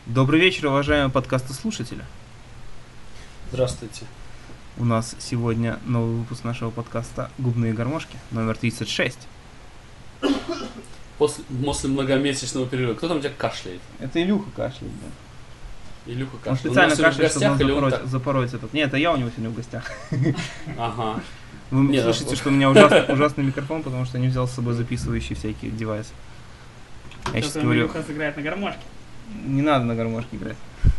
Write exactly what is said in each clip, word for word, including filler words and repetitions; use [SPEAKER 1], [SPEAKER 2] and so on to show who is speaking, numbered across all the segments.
[SPEAKER 1] Добрый вечер, уважаемые подкастослушатели.
[SPEAKER 2] Здравствуйте.
[SPEAKER 1] У нас сегодня новый выпуск нашего подкаста «Губные гармошки», номер тридцать шесть.
[SPEAKER 2] После, после многомесячного перерыва. Кто там у тебя кашляет?
[SPEAKER 1] Это Илюха кашляет, да.
[SPEAKER 2] Илюха
[SPEAKER 1] Он
[SPEAKER 2] кашляет.
[SPEAKER 1] специально
[SPEAKER 2] Он
[SPEAKER 1] кашляет, чтобы он запороть,
[SPEAKER 2] так...
[SPEAKER 1] запороть этот. Нет, это я у него сегодня в гостях.
[SPEAKER 2] Ага.
[SPEAKER 1] Вы
[SPEAKER 2] Нет,
[SPEAKER 1] слышите,
[SPEAKER 2] а...
[SPEAKER 1] что у меня ужасный, ужасный микрофон, потому что я не взял с собой записывающие всякие девайсы. Я сейчас говорю...
[SPEAKER 3] Илюха сыграет на гармошке.
[SPEAKER 1] Не надо на гармошке играть.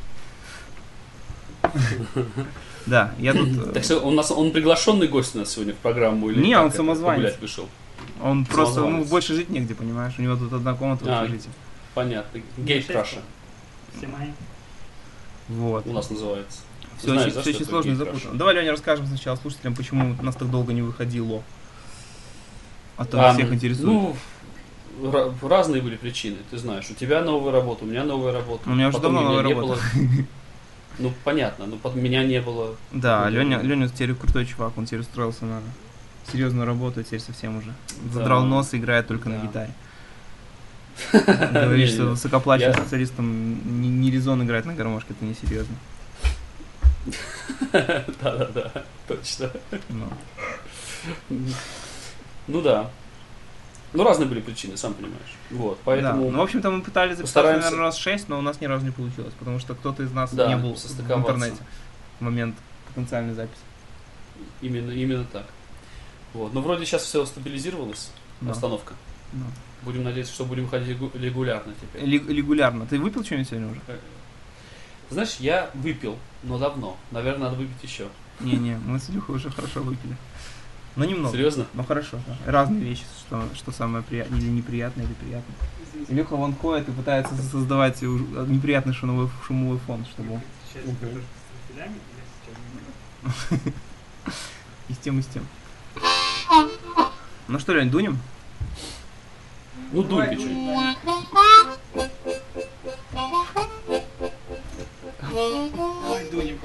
[SPEAKER 1] Да, я тут...
[SPEAKER 2] Так что у нас он приглашенный гость у нас сегодня в программу или
[SPEAKER 1] не, он самозванец.
[SPEAKER 2] Пришел?
[SPEAKER 1] Он просто, ему больше жить негде, понимаешь? У него тут одна комната в общежитии.
[SPEAKER 2] Понятно. Гейт-краша.
[SPEAKER 3] Все мои.
[SPEAKER 1] Вот.
[SPEAKER 2] У нас называется.
[SPEAKER 1] Все очень, все очень сложно и запутано. Давай, Леня, расскажем сначала слушателям, почему нас так долго не выходило. А то а, всех интересует.
[SPEAKER 2] Ну, разные были причины, ты знаешь. У тебя новая работа, у меня новая работа.
[SPEAKER 1] У меня уже давно новая работа.
[SPEAKER 2] Ну, понятно, но потом меня не было.
[SPEAKER 1] Да, Леня, Леня теперь крутой чувак, он теперь устроился на серьезную работу, теперь совсем уже. Задрал да. нос и играет только да. на гитаре. Говоришь, что высокоплаченным специалистам не резон играть на гармошке, это несерьезно.
[SPEAKER 2] Да-да-да, точно. Ну да. Ну, разные были причины, сам понимаешь. Вот, поэтому...
[SPEAKER 1] Да. Ну, в общем-то, мы пытались записать, наверное, раз шесть, но у нас ни разу не получилось, потому что кто-то из нас да, не был в интернете в момент потенциальной записи.
[SPEAKER 2] Именно, именно так. Вот. Но вроде сейчас все стабилизировалось, no. обстановка.
[SPEAKER 1] No.
[SPEAKER 2] Будем надеяться, что будем ходить регулярно теперь.
[SPEAKER 1] Л- регулярно. Ты выпил что-нибудь сегодня уже?
[SPEAKER 2] Знаешь, я выпил, но давно. Наверное, надо выпить еще.
[SPEAKER 1] Не-не, мы с Илюхой уже хорошо выпили. Но немного.
[SPEAKER 2] Серьезно?
[SPEAKER 1] Ну хорошо, да. Разные вещи, что, что самое приятное, или неприятное, или приятное. Илюха вон ходит и пытается создавать неприятный шумовой, шумовой фон, чтобы... И с тем, и с тем. Ну что, Лень, дунем?
[SPEAKER 2] Ну, дуй ты что-нибудь.
[SPEAKER 3] Давай дунем.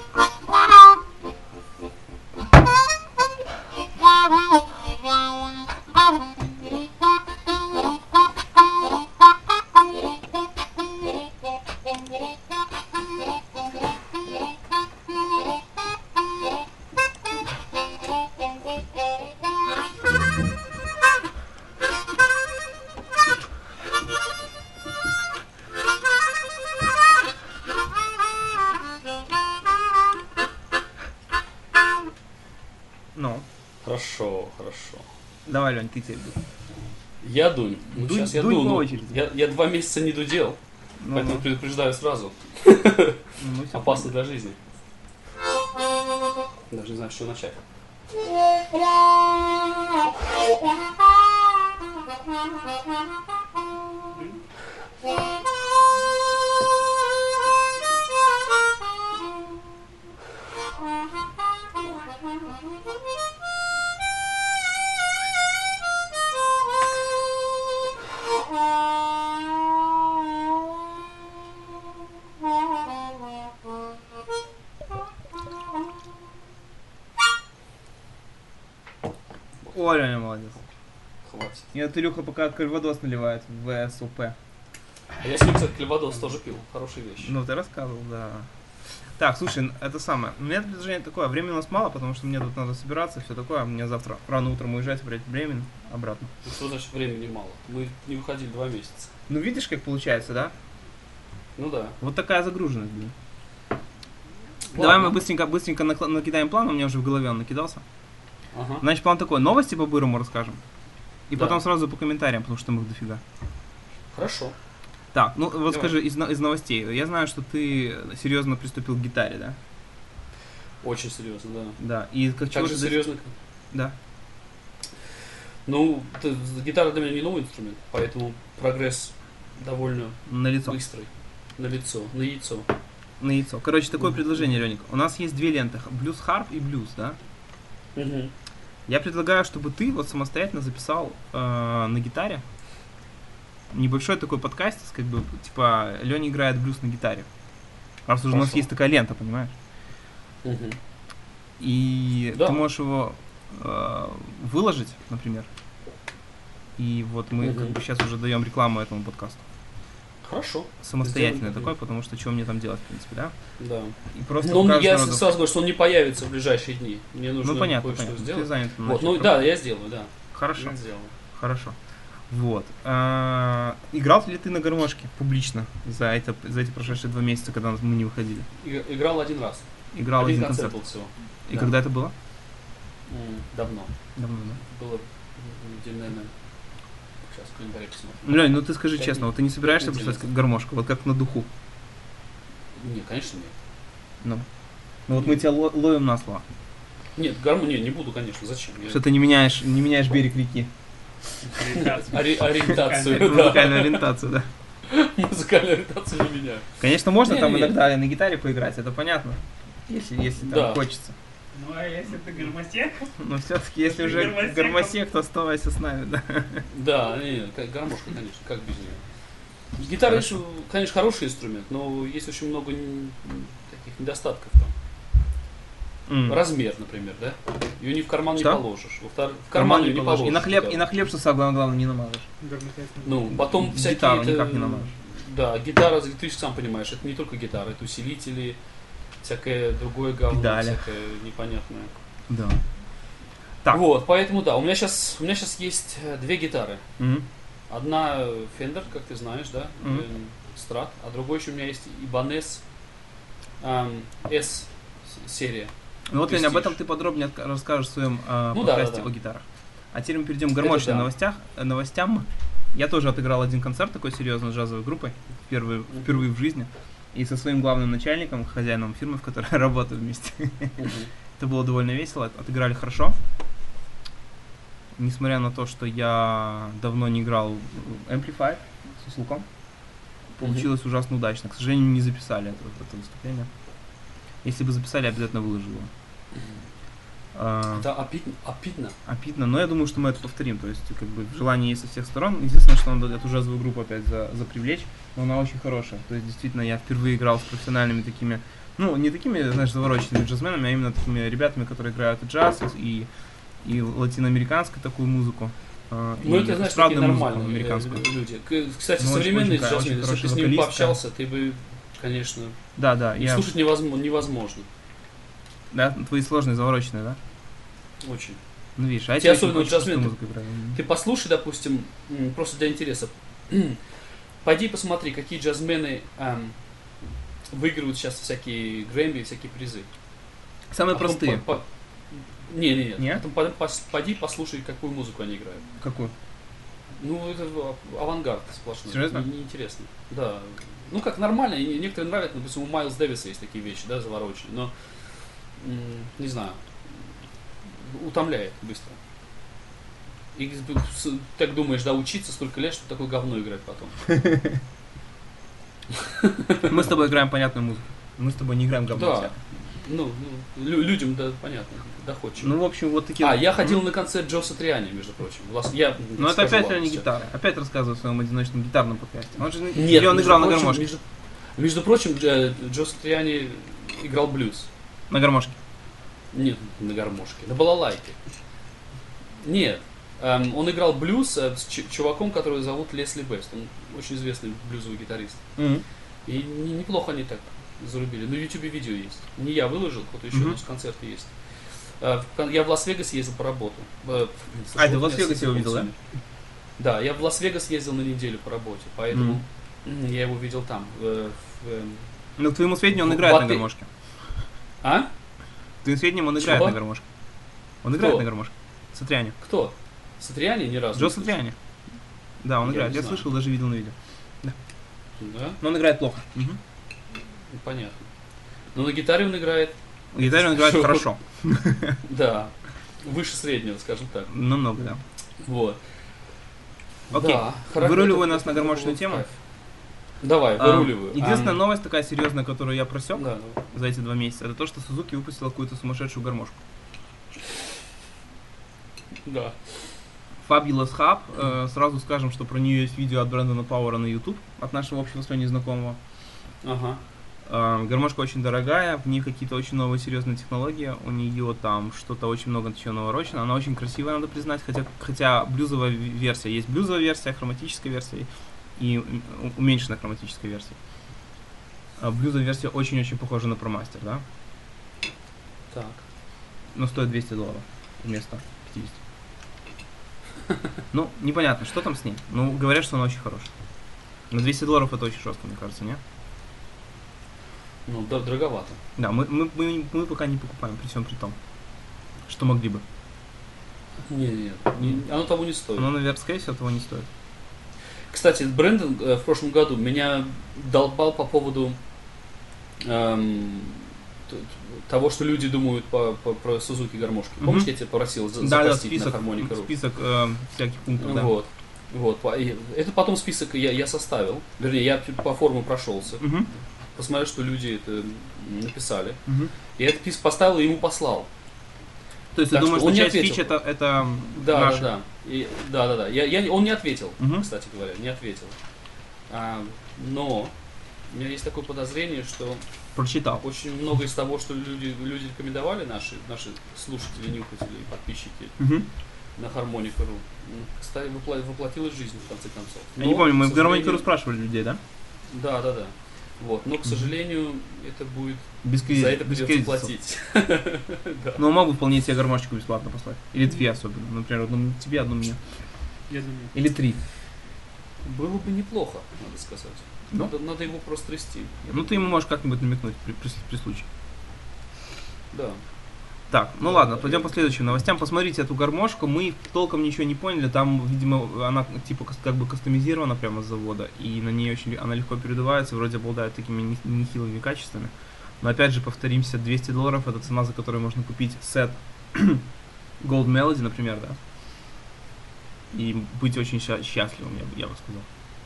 [SPEAKER 2] Хорошо, хорошо.
[SPEAKER 1] Давай, Лень, ты теперь дуй.
[SPEAKER 2] Я дунь. Ну,
[SPEAKER 1] Дунь,
[SPEAKER 2] сейчас я
[SPEAKER 1] дунь
[SPEAKER 2] дуну.
[SPEAKER 1] по очереди.
[SPEAKER 2] Я, я два месяца не дудел, ну, поэтому ну. предупреждаю сразу.
[SPEAKER 1] Ну,
[SPEAKER 2] опасно для жизни. Даже не знаю, с чего начать.
[SPEAKER 1] Ой, Леня, молодец.
[SPEAKER 2] Хватит.
[SPEAKER 1] Нет, Илюха пока кальвадос наливает в ВСУП.
[SPEAKER 2] А я сегодня, кстати, кальвадос тоже пил. Хорошая вещь.
[SPEAKER 1] Ну, ты рассказывал, да. Так, слушай, это самое. У меня предложение такое. Времени у нас мало, потому что мне тут надо собираться, все такое. Мне завтра рано утром уезжать, брать времени обратно.
[SPEAKER 2] Ну, что значит времени мало? Мы не выходили два месяца.
[SPEAKER 1] Ну, видишь, как получается, да?
[SPEAKER 2] Ну да.
[SPEAKER 1] Вот такая загруженность, блин. Ладно. Давай мы быстренько, быстренько накидаем план, у меня уже в голове он накидался.
[SPEAKER 2] Ага.
[SPEAKER 1] Значит, план такой, новости по Бырому расскажем. И
[SPEAKER 2] да.
[SPEAKER 1] потом сразу по комментариям, потому что там их дофига.
[SPEAKER 2] Хорошо.
[SPEAKER 1] Так, ну вот
[SPEAKER 2] Давай.
[SPEAKER 1] скажи, из, из новостей. Я знаю, что ты серьезно приступил к гитаре, да?
[SPEAKER 2] Очень серьезно, да.
[SPEAKER 1] Да. И как
[SPEAKER 2] так же серьезно?
[SPEAKER 1] Да.
[SPEAKER 2] Ну, ты, гитара для меня не новый инструмент, поэтому прогресс довольно
[SPEAKER 1] на лицо.
[SPEAKER 2] быстрый. На лицо, на яйцо.
[SPEAKER 1] На яйцо. Короче, такое
[SPEAKER 2] Mm-hmm.
[SPEAKER 1] предложение, Леник. У нас есть две ленты. Блюз-харп и блюз, да?
[SPEAKER 2] Угу.
[SPEAKER 1] Я предлагаю, чтобы ты вот самостоятельно записал э, на гитаре небольшой такой подкаст, как бы, типа, Леня играет блюз на гитаре. Раз уже у нас есть такая лента, понимаешь?
[SPEAKER 2] Угу.
[SPEAKER 1] И
[SPEAKER 2] да.
[SPEAKER 1] ты можешь его э, выложить, например. И вот мы
[SPEAKER 2] угу.
[SPEAKER 1] как бы сейчас уже даем рекламу этому подкасту.
[SPEAKER 2] Хорошо.
[SPEAKER 1] самостоятельный
[SPEAKER 2] Сделаем
[SPEAKER 1] такой, потому что что мне там делать, в принципе, да?
[SPEAKER 2] Да.
[SPEAKER 1] И просто
[SPEAKER 2] Но он,
[SPEAKER 1] покажешь
[SPEAKER 2] я
[SPEAKER 1] народу.
[SPEAKER 2] сразу говорю, что он не появится в ближайшие дни. Мне нужно
[SPEAKER 1] Ну понятно,
[SPEAKER 2] кое-что
[SPEAKER 1] понятно.
[SPEAKER 2] сделать.
[SPEAKER 1] Ты занят. на
[SPEAKER 2] Вот,
[SPEAKER 1] начале
[SPEAKER 2] ну да, я сделаю, да.
[SPEAKER 1] Хорошо,
[SPEAKER 2] Я сделаю.
[SPEAKER 1] хорошо. Вот. А, играл ли ты на гармошке публично за, это, за эти прошедшие два месяца, когда мы не выходили?
[SPEAKER 2] И- Играл один раз.
[SPEAKER 1] Играл один,
[SPEAKER 2] один
[SPEAKER 1] концерт.
[SPEAKER 2] концерт был всего.
[SPEAKER 1] И
[SPEAKER 2] Да.
[SPEAKER 1] когда это было?
[SPEAKER 2] М, Давно.
[SPEAKER 1] Давно, да?
[SPEAKER 2] Было неделю, наверное. Сейчас в календаре посмотрим.
[SPEAKER 1] Ну, Лёнь, ну ты скажи
[SPEAKER 2] Пять
[SPEAKER 1] честно,
[SPEAKER 2] дней.
[SPEAKER 1] вот ты не собираешься
[SPEAKER 2] Пять недель
[SPEAKER 1] бросать как гармошку, вот как на духу?
[SPEAKER 2] Не, конечно, нет.
[SPEAKER 1] Ну. Ну вот мы тебя ло- ловим на слово.
[SPEAKER 2] Нет, гармонию не, не буду, конечно. Зачем? Я-
[SPEAKER 1] Что ты не меняешь, не меняешь берег реки.
[SPEAKER 2] Ори- Ориентацию, да.
[SPEAKER 1] Музыкальную ориентацию, да.
[SPEAKER 2] Музыкальную ориентацию не меняю.
[SPEAKER 1] Конечно, можно там
[SPEAKER 2] Не-не-не.
[SPEAKER 1] иногда на гитаре поиграть, это понятно. Если, если там
[SPEAKER 2] Да.
[SPEAKER 1] хочется.
[SPEAKER 3] Ну а если ты гармосек?
[SPEAKER 1] Но все-таки, если уже
[SPEAKER 3] Гармосек,
[SPEAKER 1] гармосек, то оставайся с нами, да.
[SPEAKER 2] Да, не, не, как- гармошка, конечно, как без нее. Гитара,
[SPEAKER 1] Хорошо.
[SPEAKER 2] еще, конечно, хороший инструмент, но есть очень много н- таких недостатков там.
[SPEAKER 1] М.
[SPEAKER 2] Размер, например, да? Ее ни в карман
[SPEAKER 1] Что?
[SPEAKER 2] не положишь. Во-вторых, в
[SPEAKER 1] В
[SPEAKER 2] карман
[SPEAKER 1] карман
[SPEAKER 2] ее
[SPEAKER 1] не
[SPEAKER 2] не
[SPEAKER 1] положишь.
[SPEAKER 2] положишь.
[SPEAKER 1] И на хлеб,
[SPEAKER 2] да.
[SPEAKER 1] и на хлеб, что самое главное, не намажешь.
[SPEAKER 2] Ну, потом всякие...
[SPEAKER 1] Гитару
[SPEAKER 2] это-
[SPEAKER 1] никак не намажешь.
[SPEAKER 2] Да, гитара, ты же сам понимаешь, это не только гитара, это усилители, всякое другое говно,
[SPEAKER 1] Педали.
[SPEAKER 2] всякое непонятное.
[SPEAKER 1] Да. Так.
[SPEAKER 2] Вот, поэтому да, у меня сейчас у меня сейчас есть э, две гитары.
[SPEAKER 1] Мгм.
[SPEAKER 2] Одна э, Fender, как ты знаешь, да,
[SPEAKER 1] Мгм.
[SPEAKER 2] эм, Strat, а другой еще у меня есть Ibanez эм, S серия.
[SPEAKER 1] Ну вот, Лень, об
[SPEAKER 2] Prestige.
[SPEAKER 1] этом ты подробнее отка- расскажешь в своем э,
[SPEAKER 2] Ну да,
[SPEAKER 1] подкасте
[SPEAKER 2] да, да.
[SPEAKER 1] о гитарах. А теперь мы перейдем к гармошным
[SPEAKER 2] да.
[SPEAKER 1] новостях, э, новостям. Я тоже отыграл один концерт такой серьезной джазовой группой, впервые,
[SPEAKER 2] Мгм.
[SPEAKER 1] впервые в жизни. И со своим главным начальником, хозяином фирмы, в которой я работаю вместе.
[SPEAKER 2] Мгм.
[SPEAKER 1] Это было довольно весело, от- отыграли хорошо. Несмотря на то, что я давно не играл в Amplify с услуком, получилось ужасно удачно. К сожалению, не записали это, это выступление. Если бы записали, обязательно выложил его. А,
[SPEAKER 2] Это обидно, обидно.
[SPEAKER 1] обидно, но я думаю, что мы это повторим. То есть, как бы, желание есть со всех сторон. Единственное, что надо эту джазовую группу опять за, запривлечь, но она очень хорошая. То есть, действительно, я впервые играл с профессиональными такими, ну, не такими, знаешь, завороченными джазменами, а именно такими ребятами, которые играют и джаз, и, и латиноамериканскую такую музыку. а,
[SPEAKER 2] Ну,
[SPEAKER 1] и
[SPEAKER 2] это, знаешь, такие
[SPEAKER 1] эстрадную музыку
[SPEAKER 2] нормальные э,
[SPEAKER 1] американскую.
[SPEAKER 2] люди. К- Кстати,
[SPEAKER 1] Ну, очень-
[SPEAKER 2] современные
[SPEAKER 1] очень- очень
[SPEAKER 2] джазмены, если
[SPEAKER 1] хорошая
[SPEAKER 2] ты с ними
[SPEAKER 1] вокалистка.
[SPEAKER 2] пообщался, ты бы, конечно,
[SPEAKER 1] Да, да,
[SPEAKER 2] и
[SPEAKER 1] я,
[SPEAKER 2] слушать невозможно, невозможно.
[SPEAKER 1] да, твои сложные, завороченные, да?
[SPEAKER 2] Очень.
[SPEAKER 1] Ну, видишь, а
[SPEAKER 2] Те
[SPEAKER 1] эти очень
[SPEAKER 2] особенно
[SPEAKER 1] простую
[SPEAKER 2] джазмены.
[SPEAKER 1] музыку играют.
[SPEAKER 2] Ты послушай, допустим, м, просто для интереса. Пойди посмотри, какие джазмены эм, выигрывают сейчас всякие Грэмми, всякие призы.
[SPEAKER 1] Самые
[SPEAKER 2] А потом
[SPEAKER 1] простые.
[SPEAKER 2] по- по- Не, не, нет.
[SPEAKER 1] Нет?
[SPEAKER 2] Потом по- пос- пойди послушай, какую музыку они играют.
[SPEAKER 1] Какую?
[SPEAKER 2] Ну, это в- авангард сплошной.
[SPEAKER 1] Серьезно?
[SPEAKER 2] Не- Неинтересно. Да. Ну, как нормально, и некоторые нравятся, допустим, у Майлз Дэвиса есть такие вещи, да, завороченные, но, м, не знаю, утомляет быстро. И с- так думаешь, да, учиться столько лет, чтобы такое говно играть потом.
[SPEAKER 1] Мы с тобой играем понятную музыку. Мы с тобой не играем говно.
[SPEAKER 2] Да.
[SPEAKER 1] всякое.
[SPEAKER 2] Ну, ну, лю- людям, да, понятно, доходчиво.
[SPEAKER 1] Ну, в общем, вот такие...
[SPEAKER 2] А, я
[SPEAKER 1] М.
[SPEAKER 2] ходил на концерт Джо Сатриани, между прочим. Влас- Я,
[SPEAKER 1] Ну, это
[SPEAKER 2] скажу
[SPEAKER 1] опять
[SPEAKER 2] вам
[SPEAKER 1] не
[SPEAKER 2] сейчас.
[SPEAKER 1] гитара. Опять рассказываю о своем одиночном гитарном подкасте. Он же
[SPEAKER 2] Нет,
[SPEAKER 1] или он
[SPEAKER 2] между
[SPEAKER 1] играл на
[SPEAKER 2] прочим,
[SPEAKER 1] гармошке?
[SPEAKER 2] Между, между прочим, Дж- Джо Сатриани играл блюз.
[SPEAKER 1] На гармошке.
[SPEAKER 2] Нет, на гармошке, на балалайке. Нет, эм, он играл блюз э, с ч- чуваком, которого зовут Лесли Бест. Он очень известный блюзовый гитарист.
[SPEAKER 1] Мгм.
[SPEAKER 2] И не- неплохо они так зарубили. На ютубе видео есть. Не я выложил, кто-то еще,
[SPEAKER 1] Мгм.
[SPEAKER 2] но с концерта есть. Э, в кон- Я в Лас-Вегас ездил по работе. Э, блин,
[SPEAKER 1] А, ты
[SPEAKER 2] слушай,
[SPEAKER 1] в
[SPEAKER 2] вот меня
[SPEAKER 1] Лас-Вегасе его
[SPEAKER 2] с
[SPEAKER 1] видел, да?
[SPEAKER 2] эмоциями. Да, я в Лас-Вегас ездил на неделю по работе, поэтому я его видел там. э, в, эм,
[SPEAKER 1] Ну, к твоему сведению, он
[SPEAKER 2] В
[SPEAKER 1] играет на
[SPEAKER 2] отеле.
[SPEAKER 1] гармошке.
[SPEAKER 2] А?
[SPEAKER 1] К твоему сведению, он играет
[SPEAKER 2] Чего?
[SPEAKER 1] на гармошке. Он играет
[SPEAKER 2] Кто?
[SPEAKER 1] на гармошке. Сатриани.
[SPEAKER 2] Кто? Сатриани ни разу.
[SPEAKER 1] Джо
[SPEAKER 2] не слышал.
[SPEAKER 1] Сатриани. Да, он
[SPEAKER 2] Я
[SPEAKER 1] играет.
[SPEAKER 2] не
[SPEAKER 1] Я
[SPEAKER 2] знаю.
[SPEAKER 1] слышал, даже видел на видео.
[SPEAKER 2] Да?
[SPEAKER 1] Но он играет плохо. Мгм.
[SPEAKER 2] Ну, понятно. Но на гитаре он играет,
[SPEAKER 1] На гитаре он играет
[SPEAKER 2] Шо?
[SPEAKER 1] хорошо.
[SPEAKER 2] да, выше среднего, скажем так.
[SPEAKER 1] Намного, да.
[SPEAKER 2] Вот.
[SPEAKER 1] Окей.
[SPEAKER 2] Да, хоро-
[SPEAKER 1] Выруливай
[SPEAKER 2] это-
[SPEAKER 1] нас на
[SPEAKER 2] это
[SPEAKER 1] гармошную
[SPEAKER 2] был
[SPEAKER 1] тему.
[SPEAKER 2] кайф. Давай,
[SPEAKER 1] А,
[SPEAKER 2] выруливаю.
[SPEAKER 1] Единственная
[SPEAKER 2] Ам,
[SPEAKER 1] новость такая серьезная, которую я просек
[SPEAKER 2] Да, ну,
[SPEAKER 1] за эти два месяца, это то, что Suzuki выпустила какую-то сумасшедшую гармошку.
[SPEAKER 2] да.
[SPEAKER 1] Fabulous Hub. э, сразу скажем, что про нее есть видео от Брэндона Пауэра на YouTube, от нашего общего с Леней знакомого.
[SPEAKER 2] Ага.
[SPEAKER 1] Э, гармошка очень дорогая, в ней какие-то очень новые серьезные технологии, у нее там что-то очень много чего наворочено, она очень красивая, надо признать, хотя, хотя блюзовая ви- версия, есть блюзовая версия, хроматическая версия, и у- уменьшенная хроматическая версия. А блюзовая версия очень-очень похожа на ProMaster, да?
[SPEAKER 2] Так.
[SPEAKER 1] Но стоит двести долларов вместо пятьдесят. Ну, непонятно, что там с ней. Ну, говорят, что она очень хорошая. На двести долларов это очень жестко, мне кажется, не?
[SPEAKER 2] Ну, да, дороговато.
[SPEAKER 1] Да, мы, мы, мы, мы пока не покупаем, при всем при том, что могли бы.
[SPEAKER 2] Не, нет, не, оно того не стоит.
[SPEAKER 1] Но, наверное, скорее всего, этого не стоит.
[SPEAKER 2] Кстати, Брэндон э, в прошлом году меня долбал по поводу эм, т- того, что люди думают по, по, про Сузуки гармошки.
[SPEAKER 1] Мгм.
[SPEAKER 2] Помнишь, я тебя просил за-
[SPEAKER 1] Да, да,
[SPEAKER 2] запостить на
[SPEAKER 1] список,
[SPEAKER 2] Harmonica.ru?
[SPEAKER 1] список э, всяких пунктов, да.
[SPEAKER 2] Вот. Вот. по- и Это потом список я, я составил. Вернее, я по форуму прошелся.
[SPEAKER 1] Мгм,
[SPEAKER 2] Посмотрел, что люди это м, написали.
[SPEAKER 1] мгм.
[SPEAKER 2] Я этот список поставил и ему послал.
[SPEAKER 1] То есть
[SPEAKER 2] Так
[SPEAKER 1] ты думаешь,
[SPEAKER 2] что
[SPEAKER 1] что,
[SPEAKER 2] он не
[SPEAKER 1] часть
[SPEAKER 2] ответил.
[SPEAKER 1] фич это, это
[SPEAKER 2] Да,
[SPEAKER 1] наши?
[SPEAKER 2] да, да. И, да, да, да. Я, я, он не ответил,
[SPEAKER 1] Мгм.
[SPEAKER 2] кстати говоря, не ответил. А, но у меня есть такое подозрение, что
[SPEAKER 1] Прочитал.
[SPEAKER 2] очень много из того, что люди, люди рекомендовали, наши, наши слушатели, нюхатели и подписчики
[SPEAKER 1] Мгм.
[SPEAKER 2] на Harmonica.ru, м, кстати, вопла- воплотилось в жизнь в конце концов.
[SPEAKER 1] Я не
[SPEAKER 2] Но,
[SPEAKER 1] помню, мы
[SPEAKER 2] к
[SPEAKER 1] в Гармонике
[SPEAKER 2] сожалению-
[SPEAKER 1] спрашивали людей, да?
[SPEAKER 2] Да, да, да. Вот. Но, к сожалению, это будет
[SPEAKER 1] Без
[SPEAKER 2] за
[SPEAKER 1] кредитов.
[SPEAKER 2] это
[SPEAKER 1] без
[SPEAKER 2] придется
[SPEAKER 1] кредитов.
[SPEAKER 2] платить. Да.
[SPEAKER 1] Но могут вполне себе гармошечку бесплатно послать. Или две особенно. Например, одну тебе, одну мне.
[SPEAKER 3] Я думаю.
[SPEAKER 1] Или три.
[SPEAKER 2] Было бы неплохо, надо сказать.
[SPEAKER 1] Ну.
[SPEAKER 2] Надо, надо его просто трясти.
[SPEAKER 1] Ну ты ему можешь как-нибудь намекнуть при, при, при случае.
[SPEAKER 2] Да.
[SPEAKER 1] Так, ну ладно, пойдем по следующим новостям. Посмотрите эту гармошку. Мы толком ничего не поняли. Там, видимо, она типа кас- как бы кастомизирована прямо с завода. И на ней очень ли- она легко передувается, вроде обладает такими не- нехилыми качествами. Но опять же, повторимся, двести долларов это цена, за которую можно купить сет Gold Melody, например, да. И быть очень ща- счастливым, я, бы- я бы сказал.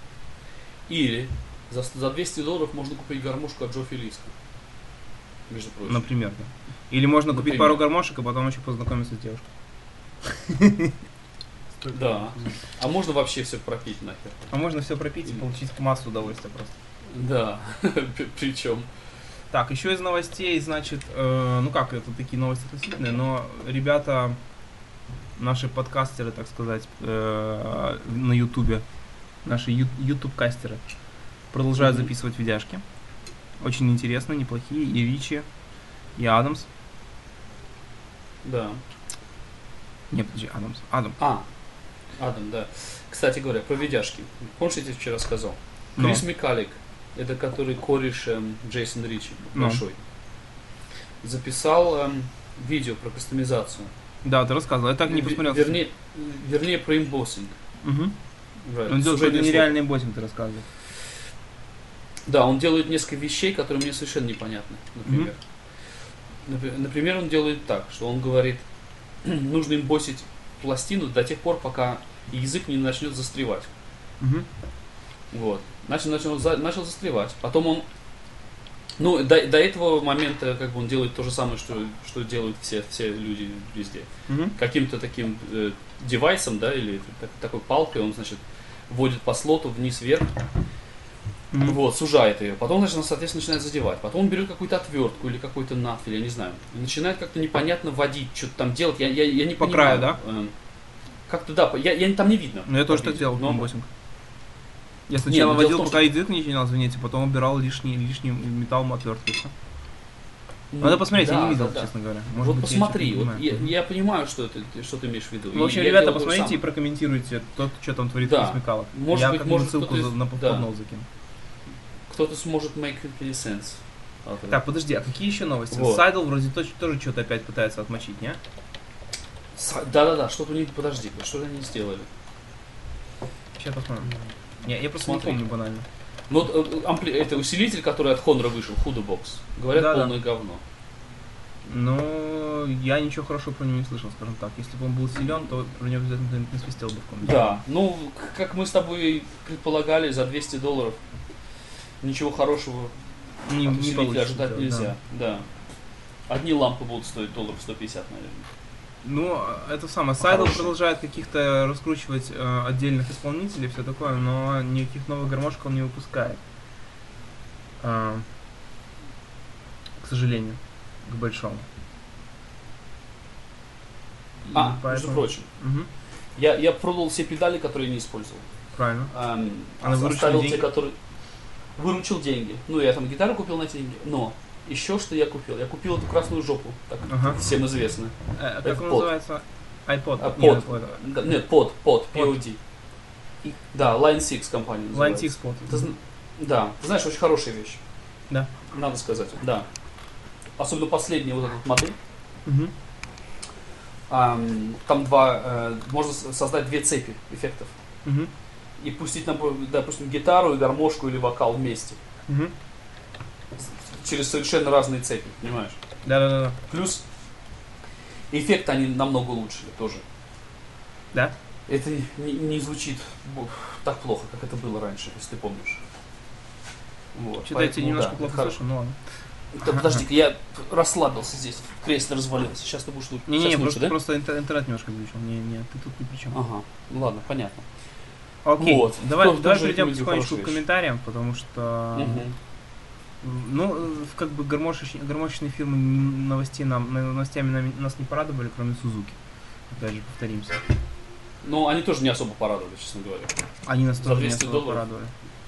[SPEAKER 2] Или за, за двести долларов можно купить гармошку от Джо Филиско. Между прочим.
[SPEAKER 1] Например, да. Или можно купить
[SPEAKER 2] Например.
[SPEAKER 1] пару гармошек, а потом еще познакомиться с девушкой.
[SPEAKER 2] Да. А можно вообще все пропить нахер.
[SPEAKER 1] А можно все пропить и получить массу удовольствия просто.
[SPEAKER 2] Да. Причем.
[SPEAKER 1] Так, еще из новостей, значит, э, ну как, это такие новости относительные, но ребята, наши подкастеры, так сказать, э, на ютубе, наши ю- ютуб-кастеры, продолжают
[SPEAKER 2] Мгм.
[SPEAKER 1] записывать видяшки. Очень интересно, неплохие. И Ричи, и Адамс.
[SPEAKER 2] Да.
[SPEAKER 1] Не, подожди, Адамс. Адам.
[SPEAKER 2] А. Адам, да. Кстати говоря, про видяшки. Помнишь, я тебе вчера сказал?
[SPEAKER 1] Ну.
[SPEAKER 2] Крис Микалик, это который кореш эм, Джейсон Ричи,
[SPEAKER 1] Ну.
[SPEAKER 2] большой, записал эм, видео про кастомизацию.
[SPEAKER 1] Да, ты рассказывал, я так не
[SPEAKER 2] Вер-
[SPEAKER 1] посмотрел.
[SPEAKER 2] Вернее, вернее, про имбоссинг.
[SPEAKER 1] Угу.
[SPEAKER 2] Right.
[SPEAKER 1] Он делает
[SPEAKER 2] Сужение
[SPEAKER 1] какой-то
[SPEAKER 2] слов.
[SPEAKER 1] нереальный боссинг, ты рассказывал.
[SPEAKER 2] Да, он делает несколько вещей, которые мне совершенно непонятны. Например, Напри- например, он делает так, что он говорит, нужно имбоссить пластину до тех пор, пока язык не начнет застревать.
[SPEAKER 1] Угу.
[SPEAKER 2] Вот. Начал, начал, за- начал застревать. Потом он, ну, до, до этого момента, как бы он делает то же самое, что, что делают все, все люди везде.
[SPEAKER 1] Угу.
[SPEAKER 2] Каким-то таким э, девайсом, да, или так- такой палкой, он, значит, вводит по слоту вниз-вверх, вот, сужает ее. Потом, значит, он, соответственно, начинает задевать. Потом он берет какую-то отвертку или какой-то нафель, я не знаю, и начинает как-то непонятно водить, что-то там делать. Я, я, я не
[SPEAKER 1] По
[SPEAKER 2] понимаю.
[SPEAKER 1] краю,
[SPEAKER 2] Эм, Как-то, да, я, я там не видно.
[SPEAKER 1] Ну я тоже
[SPEAKER 2] по
[SPEAKER 1] так
[SPEAKER 2] видео.
[SPEAKER 1] делал,
[SPEAKER 2] Но-
[SPEAKER 1] имбоссинг. Я сначала
[SPEAKER 2] ну, дело в
[SPEAKER 1] водил,
[SPEAKER 2] том,
[SPEAKER 1] пока язык не начинал звенеть, а потом убирал лишний, лишний металл отверткой. всё.
[SPEAKER 2] ну,
[SPEAKER 1] Надо посмотреть, я
[SPEAKER 2] да,
[SPEAKER 1] не видел,
[SPEAKER 2] да, да.
[SPEAKER 1] честно говоря.
[SPEAKER 2] Вот
[SPEAKER 1] быть, я
[SPEAKER 2] посмотри,
[SPEAKER 1] что-то не
[SPEAKER 2] вот
[SPEAKER 1] понимаю.
[SPEAKER 2] я, я понимаю, что, это, что ты имеешь в виду.
[SPEAKER 1] В общем,
[SPEAKER 2] И я
[SPEAKER 1] ребята,
[SPEAKER 2] делал то же
[SPEAKER 1] посмотрите и
[SPEAKER 2] самое.
[SPEAKER 1] прокомментируйте то, что там творит
[SPEAKER 2] Да.
[SPEAKER 1] Крис Микалов.
[SPEAKER 2] Может
[SPEAKER 1] Я
[SPEAKER 2] быть,
[SPEAKER 1] как-нибудь
[SPEAKER 2] может,
[SPEAKER 1] ссылку
[SPEAKER 2] кто-то
[SPEAKER 1] за-
[SPEAKER 2] из-
[SPEAKER 1] на
[SPEAKER 2] да.
[SPEAKER 1] поднол закину.
[SPEAKER 2] Кто-то сможет make any sense. out of it.
[SPEAKER 1] Так, подожди, а какие еще новости?
[SPEAKER 2] Вот.
[SPEAKER 1] Сайдл вроде точ- тоже что-то опять пытается отмочить, не?
[SPEAKER 2] С- Да-да-да, что-то у них, подожди, что они сделали?
[SPEAKER 1] Сейчас посмотрим. Не, я просто
[SPEAKER 2] Смотри.
[SPEAKER 1] не помню банально.
[SPEAKER 2] Ну, вот, э, ампли- это усилитель, который от Honor вышел, Hudo Box. Говорят,
[SPEAKER 1] Да-да.
[SPEAKER 2] полное говно.
[SPEAKER 1] Но я ничего хорошего про него не слышал, скажем так. Если бы он был силен, то про него обязательно кто-нибудь насвистел бы в комнате.
[SPEAKER 2] Да, ну, к- как мы с тобой предполагали, за двести долларов ничего хорошего
[SPEAKER 1] Не,
[SPEAKER 2] от
[SPEAKER 1] не
[SPEAKER 2] усилителя
[SPEAKER 1] получится
[SPEAKER 2] ожидать
[SPEAKER 1] сделать,
[SPEAKER 2] нельзя. Да. Одни лампы будут стоить долларов сто пятьдесят, наверное.
[SPEAKER 1] Ну, это самое, Сайдл
[SPEAKER 2] Хороший.
[SPEAKER 1] продолжает каких-то раскручивать э, отдельных исполнителей, все такое, но никаких новых гармошек он не выпускает. А, к сожалению, к большому. И
[SPEAKER 2] А,
[SPEAKER 1] поэтому-
[SPEAKER 2] между прочим,
[SPEAKER 1] Мгм.
[SPEAKER 2] я, я продал все педали, которые не использовал.
[SPEAKER 1] Правильно.
[SPEAKER 2] Эм,
[SPEAKER 1] Она выручила
[SPEAKER 2] оставил
[SPEAKER 1] деньги?
[SPEAKER 2] те, которые... Выручил деньги. Ну, я там гитару купил на эти деньги, но еще что я купил? Я купил эту красную жопу, так
[SPEAKER 1] Ага.
[SPEAKER 2] всем известно.
[SPEAKER 1] Э, как
[SPEAKER 2] Это
[SPEAKER 1] он
[SPEAKER 2] под.
[SPEAKER 1] называется? iPod.
[SPEAKER 2] А,
[SPEAKER 1] Нет,
[SPEAKER 2] под.
[SPEAKER 1] iPod.
[SPEAKER 2] Да, нет, под, под, пи о ди.
[SPEAKER 1] И-
[SPEAKER 2] Да, Line six компания
[SPEAKER 1] Line
[SPEAKER 2] называется.
[SPEAKER 1] Six Pod.
[SPEAKER 2] Ты зн- да, ты знаешь, очень хорошая вещь.
[SPEAKER 1] Да.
[SPEAKER 2] Надо сказать, да. Особенно последняя вот эта вот модель.
[SPEAKER 1] Мгм.
[SPEAKER 2] Ам, там два, э, можно с- создать две цепи эффектов.
[SPEAKER 1] Мгм.
[SPEAKER 2] И пустить, напо- допустим, гитару и гармошку или вокал вместе.
[SPEAKER 1] Мгм.
[SPEAKER 2] Через совершенно разные цепи, понимаешь?
[SPEAKER 1] Да-да-да.
[SPEAKER 2] Плюс эффекты они намного лучше тоже.
[SPEAKER 1] Да?
[SPEAKER 2] Это не, не звучит бу- так плохо, как это было раньше, если ты помнишь. Вот,
[SPEAKER 1] Что-то я тебя
[SPEAKER 2] поэтому,
[SPEAKER 1] немножко
[SPEAKER 2] да,
[SPEAKER 1] плохо
[SPEAKER 2] это
[SPEAKER 1] слышу, ну ладно.
[SPEAKER 2] Да, подожди-ка, я расслабился здесь, в кресле развалился. Сейчас ты будешь лучше.
[SPEAKER 1] Не-не,
[SPEAKER 2] Сейчас
[SPEAKER 1] просто,
[SPEAKER 2] лучше, да?
[SPEAKER 1] просто интер- интернет немножко глючил. Не, не, ты тут ни при чем.
[SPEAKER 2] Ага, ладно, понятно.
[SPEAKER 1] Окей,
[SPEAKER 2] Вот.
[SPEAKER 1] давай,
[SPEAKER 2] Тоже-
[SPEAKER 1] давай
[SPEAKER 2] тоже
[SPEAKER 1] перейдем
[SPEAKER 2] рекомендую
[SPEAKER 1] потихонечку
[SPEAKER 2] хорошую
[SPEAKER 1] к
[SPEAKER 2] вещь.
[SPEAKER 1] комментариям, потому что,
[SPEAKER 2] Мгм.
[SPEAKER 1] ну, э, как бы гармошечные, гармошечные фирмы н- новостей нам, на- новостями нам- нас не порадовали, кроме Сузуки. Опять же, повторимся.
[SPEAKER 2] Но они тоже не особо порадовали, честно говоря.
[SPEAKER 1] Они нас
[SPEAKER 2] За
[SPEAKER 1] тоже не
[SPEAKER 2] двести
[SPEAKER 1] особо
[SPEAKER 2] долларов?
[SPEAKER 1] порадовали.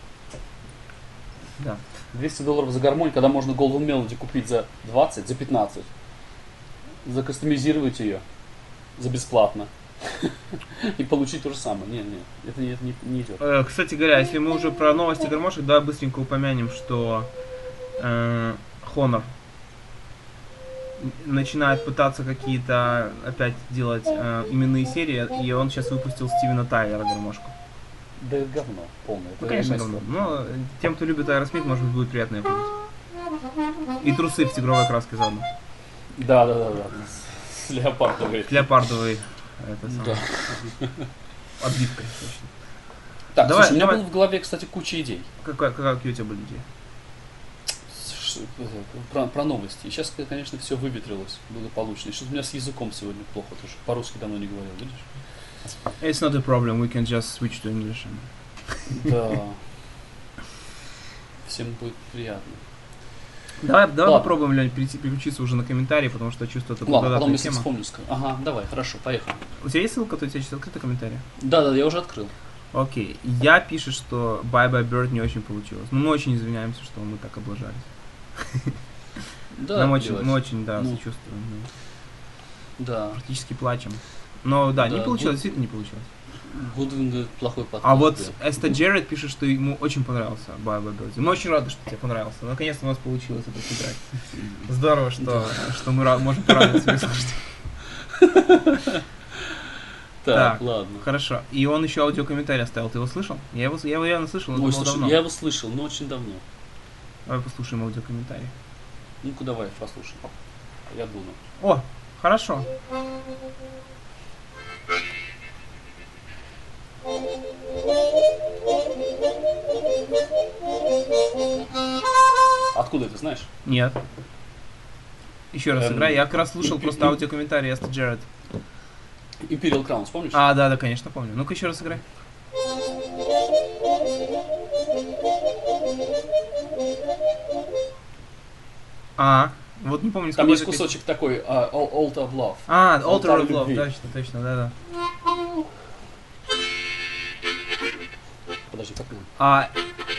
[SPEAKER 1] Да.
[SPEAKER 2] двести долларов за гармонь, когда можно Golden Melody купить за двадцать, за пятнадцать. Закастомизировать ее за бесплатно. И получить то же самое. Нет, нет, это не, это не, не идет.
[SPEAKER 1] Э, Кстати говоря, если мы уже про новости гармошек, давай быстренько упомянем, что э, Honor н- начинает пытаться какие-то опять делать э, именные серии, и он сейчас выпустил Стивена Тайлера гармошку.
[SPEAKER 2] Да это говно полное.
[SPEAKER 1] Ну,
[SPEAKER 2] Это
[SPEAKER 1] конечно,
[SPEAKER 2] ремесло.
[SPEAKER 1] говно. Но э, тем, кто любит Аэросмит, может быть, будет приятно ее купить. И трусы в тигровой окраске заодно.
[SPEAKER 2] Да, да, да, да. С леопардовой.
[SPEAKER 1] Леопардовый. Это самое.
[SPEAKER 2] Да.
[SPEAKER 1] Отбивкой, точно.
[SPEAKER 2] Так,
[SPEAKER 1] Давай,
[SPEAKER 2] слушай, у меня
[SPEAKER 1] давай.
[SPEAKER 2] было в голове, кстати, куча идей.
[SPEAKER 1] Какая, какая, какие у тебя были идеи?
[SPEAKER 2] Ш- Про, про новости. И сейчас, конечно, все выветрилось благополучно. И что-то у меня с языком сегодня плохо тоже. По-русски давно не говорил, видишь?
[SPEAKER 1] It's not a problem, we can just switch to English. and-
[SPEAKER 2] Да. Всем будет приятно.
[SPEAKER 1] Давай, давай
[SPEAKER 2] Ладно.
[SPEAKER 1] попробуем, Лень, перейти- переключиться уже на комментарии, потому что я чувствую, это
[SPEAKER 2] Ладно, потом
[SPEAKER 1] благодатная
[SPEAKER 2] если
[SPEAKER 1] тема.
[SPEAKER 2] вспомню, скажу. Ага, давай, хорошо, поехали.
[SPEAKER 1] У тебя есть ссылка, то у тебя сейчас открытый комментарий?
[SPEAKER 2] Да, да, я уже открыл.
[SPEAKER 1] Окей. Я пишет, что Bye Bye Bird не очень получилось. Ну, мы очень извиняемся, что мы так облажались.
[SPEAKER 2] Да,
[SPEAKER 1] Нам
[SPEAKER 2] это
[SPEAKER 1] очень,
[SPEAKER 2] делать.
[SPEAKER 1] мы очень, да,
[SPEAKER 2] Ну.
[SPEAKER 1] сочувствуем. мы
[SPEAKER 2] Да.
[SPEAKER 1] практически плачем. Но да, не
[SPEAKER 2] Да,
[SPEAKER 1] получилось,
[SPEAKER 2] гуд-
[SPEAKER 1] действительно не получилось.
[SPEAKER 2] Гудвин плохой подкаст.
[SPEAKER 1] А вот
[SPEAKER 2] да.
[SPEAKER 1] Эста Джеред пишет, что ему очень понравился Bye Bye Bird. Мы очень рады, что тебе понравился. Наконец-то у нас получилось это сыграть. Здорово, что, что мы ра- можем порадовать своих слушателей.
[SPEAKER 2] Так,
[SPEAKER 1] так.
[SPEAKER 2] ладно.
[SPEAKER 1] Хорошо. И он еще аудиокомментарий оставил. Ты его слышал? Я его, я его явно слышал, но
[SPEAKER 2] Ой,
[SPEAKER 1] это было
[SPEAKER 2] слушай,
[SPEAKER 1] давно.
[SPEAKER 2] я его слышал, но очень давно.
[SPEAKER 1] Давай послушаем аудиокомментарий.
[SPEAKER 2] Ну-ка давай, послушай. Я буду.
[SPEAKER 1] О, хорошо.
[SPEAKER 2] Откуда это знаешь?
[SPEAKER 1] Нет. Еще раз
[SPEAKER 2] Эм,
[SPEAKER 1] играй. Я как раз слушал просто аудиокомментарий Эста Джеред.
[SPEAKER 2] Imperial Crowns, помнишь?
[SPEAKER 1] А, да, да, конечно, помню. Ну-ка еще раз играй. А, вот не помню, с
[SPEAKER 2] Там
[SPEAKER 1] какой
[SPEAKER 2] есть
[SPEAKER 1] это песни.
[SPEAKER 2] кусочек такой, а, Al- Altar of Love.
[SPEAKER 1] А, Altar
[SPEAKER 2] Алтарь
[SPEAKER 1] of Love,
[SPEAKER 2] любви.
[SPEAKER 1] точно, точно, да-да.
[SPEAKER 2] Подожди, как он?
[SPEAKER 1] А,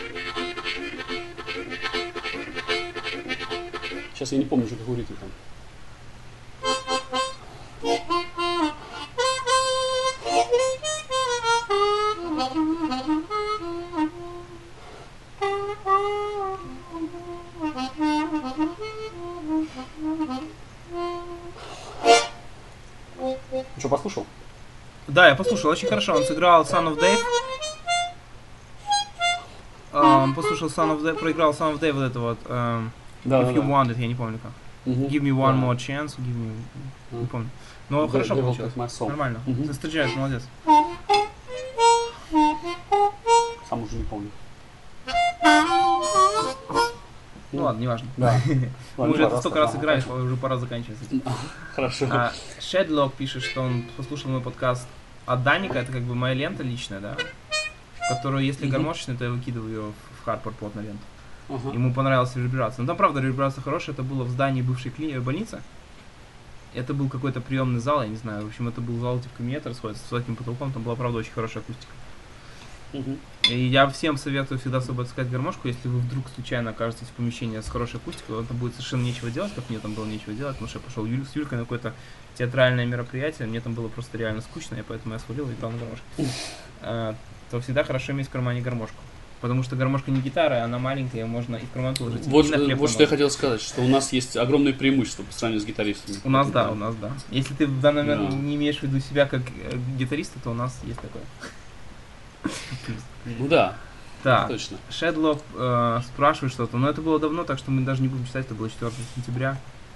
[SPEAKER 2] Сейчас я не помню уже, какой ритм там. Что, послушал?
[SPEAKER 1] да, я послушал, очень хорошо. Он сыграл Son of Dave. А, Он послушал Son of Dave, проиграл Son of Dave вот это вот. эм,
[SPEAKER 2] Да,
[SPEAKER 1] If you want it, я не помню как.
[SPEAKER 2] Мгм.
[SPEAKER 1] Give me one
[SPEAKER 2] Да.
[SPEAKER 1] more chance, give me... Не
[SPEAKER 2] Мгм.
[SPEAKER 1] помню. Но
[SPEAKER 2] The
[SPEAKER 1] хорошо
[SPEAKER 2] Devil
[SPEAKER 1] получилось.
[SPEAKER 2] Take My Soul.
[SPEAKER 1] Нормально.
[SPEAKER 2] Мгм.
[SPEAKER 1] Ты встречаешь, молодец.
[SPEAKER 2] Сам уже не помню.
[SPEAKER 1] Ну ладно, неважно.
[SPEAKER 2] Да.
[SPEAKER 1] Мы уже это столько раз играли, что уже пора заканчивать. с этим.
[SPEAKER 2] Хорошо.
[SPEAKER 1] А, Shadlock пишет, что он послушал мой подкаст от Даника, это как бы моя лента личная, да, которую, если
[SPEAKER 2] Мгм.
[SPEAKER 1] гармошечная, то я выкидываю ее в Харпер плот на ленту.
[SPEAKER 2] Ага.
[SPEAKER 1] Ему понравилась реверберация. Ну там, правда, реверберация хорошая, это было в здании бывшей кли... больницы. Это был какой-то приемный зал, я не знаю, в общем, это был зал, где в кабинете расходится с высоким потолком, там была, правда, очень хорошая акустика.
[SPEAKER 2] Мгм.
[SPEAKER 1] И я всем советую всегда с собой таскать гармошку, если вы вдруг случайно окажетесь в помещении с хорошей акустикой, вам там будет совершенно нечего делать, как мне там было нечего делать, потому что я пошел Юль, с Юлькой на какое-то театральное мероприятие, мне там было просто реально скучно, и поэтому я свалил и играл на гармошке. А, то всегда хорошо иметь в кармане гармошку. Потому что гармошка не гитара, она маленькая, можно и в карман положить.
[SPEAKER 2] Вот,
[SPEAKER 1] и на хлеб
[SPEAKER 2] вот что я
[SPEAKER 1] положить.
[SPEAKER 2] хотел сказать, что у нас есть огромное преимущество по сравнению с гитаристами.
[SPEAKER 1] У нас да, у нас да. Если ты в данный момент
[SPEAKER 2] Да.
[SPEAKER 1] не имеешь в виду себя как э, гитариста, то у нас есть такое.
[SPEAKER 2] Ну да,
[SPEAKER 1] Так,
[SPEAKER 2] точно.
[SPEAKER 1] Шедлов э, спрашивает что-то, но это было давно, так что мы даже не будем читать, это было четвёртого сентября.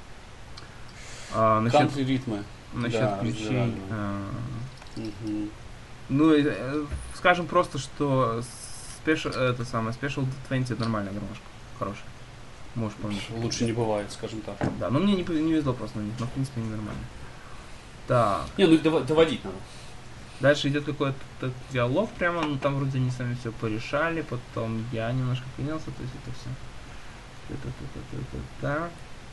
[SPEAKER 1] А, насчет
[SPEAKER 2] Кантри ритмы.
[SPEAKER 1] насчет
[SPEAKER 2] да,
[SPEAKER 1] ключей.
[SPEAKER 2] разбираемо.
[SPEAKER 1] э,
[SPEAKER 2] Мгм.
[SPEAKER 1] ну, э, скажем просто, что Special, это самое, Special двадцать это нормальная гармошка, хорошая. Можешь помнить.
[SPEAKER 2] Лучше не бывает, скажем так.
[SPEAKER 1] Да, но мне не, пов- не везло просто на них, но в принципе они нормальные. Так,
[SPEAKER 2] Не, ну их дова- доводить надо.
[SPEAKER 1] дальше идет какой-то т- диалог прямо, ну там вроде они сами все порешали, потом я немножко принялся, то есть это все. Та-та-та-та-та-та.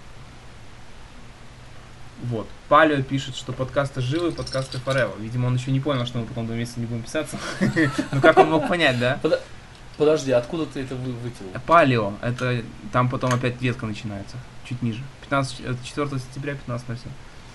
[SPEAKER 1] Вот. Палео пишет, что подкасты живы, подкасты forever. Видимо, он еще не понял, что мы потом два месяца не будем писаться. Ну как он мог понять, да?
[SPEAKER 2] Подожди, откуда ты это вы- вытянул?
[SPEAKER 1] Палео, это там потом опять ветка начинается, чуть ниже. пятнадцатого, это четвёртого сентября, пятнадцать ноль семь.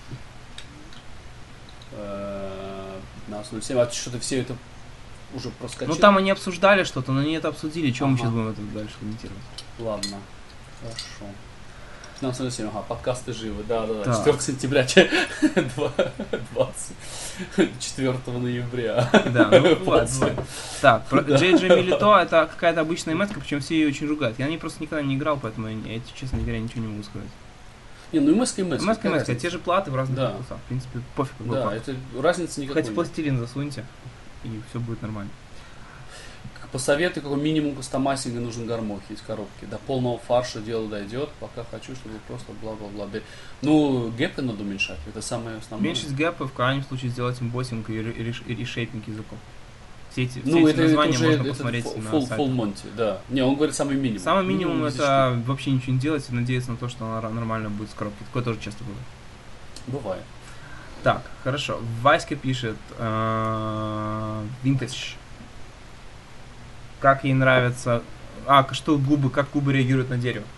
[SPEAKER 2] Э, пятнадцать ноль семь. А что ты все это уже проскочил?
[SPEAKER 1] Ну там они обсуждали что-то, но они это обсудили, чем мы
[SPEAKER 2] Ага.
[SPEAKER 1] сейчас будем это дальше комментировать.
[SPEAKER 2] Ладно, хорошо. пятнадцать ноль семь, ага, подкасты живы, да-да-да.
[SPEAKER 1] Так.
[SPEAKER 2] четвёртого сентября, двадцать четвёртого ноября.
[SPEAKER 1] Да, ну бывает, бывает. Так, про Джей Джей Милито это какая-то обычная метка, причем все ее очень ругают. Я не просто никогда не играл, поэтому я, я, честно говоря, ничего не могу сказать.
[SPEAKER 2] Не, ну и Мэска и Мэска.
[SPEAKER 1] Мэска и
[SPEAKER 2] какая
[SPEAKER 1] Мэска, те же платы в разных
[SPEAKER 2] Да.
[SPEAKER 1] корпусах. В принципе, пофиг какой
[SPEAKER 2] Да,
[SPEAKER 1] плат.
[SPEAKER 2] это разницы никакой
[SPEAKER 1] Хоть
[SPEAKER 2] нет.
[SPEAKER 1] пластилин засуньте, и все будет нормально.
[SPEAKER 2] Посоветуй, какой минимум кастомайзинга нужен гармохи из коробки. До полного фарша дело дойдет, пока хочу, чтобы просто бла-бла-бла. Да. Ну, гэпы надо уменьшать, это самое основное.
[SPEAKER 1] Уменьшить гэпы, в крайнем случае сделать имбоссинг и, ре- и реш- и решейпинг языков. Все эти, все
[SPEAKER 2] Ну,
[SPEAKER 1] эти
[SPEAKER 2] это, это
[SPEAKER 1] названия
[SPEAKER 2] уже
[SPEAKER 1] можно
[SPEAKER 2] это
[SPEAKER 1] посмотреть
[SPEAKER 2] full,
[SPEAKER 1] на
[SPEAKER 2] full,
[SPEAKER 1] сайте.
[SPEAKER 2] full Monty, да. Не, он говорит самый минимум.
[SPEAKER 1] Самый минимум
[SPEAKER 2] десять
[SPEAKER 1] это вообще ничего не делать и надеяться на то, что она ра- нормально будет с коробки. Такое тоже часто бывает.
[SPEAKER 2] штук. Бывает.
[SPEAKER 1] Так, хорошо. Васька пишет э, Vintage. Как ей нравится... А, к- что губы, как губы реагируют на дерево.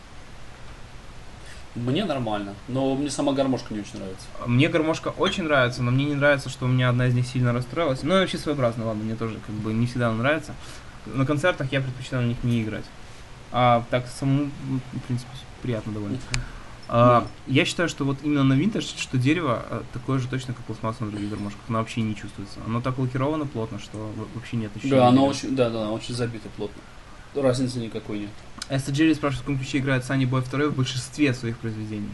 [SPEAKER 2] Мне нормально, но мне сама гармошка не очень нравится.
[SPEAKER 1] Мне гармошка очень нравится, но мне не нравится, что у меня одна из них сильно расстроилась. Ну, и вообще своеобразно, ладно, мне тоже как бы не всегда она нравится. На концертах я предпочитаю на них не играть. А так самому, ну, в принципе, приятно довольно. А, я считаю, что вот именно на Vintage, что дерево а, такое же точно, как пластмасса на других гармошках. Оно вообще не чувствуется. Оно так лакировано плотно, что в- вообще нет ощущения.
[SPEAKER 2] Да, оно
[SPEAKER 1] дерева.
[SPEAKER 2] очень, да, да, очень забито плотно. Разницы никакой нет.
[SPEAKER 1] Эста Джерри спрашивает, в каком ключе играет Sunny Boy два в большинстве своих произведений.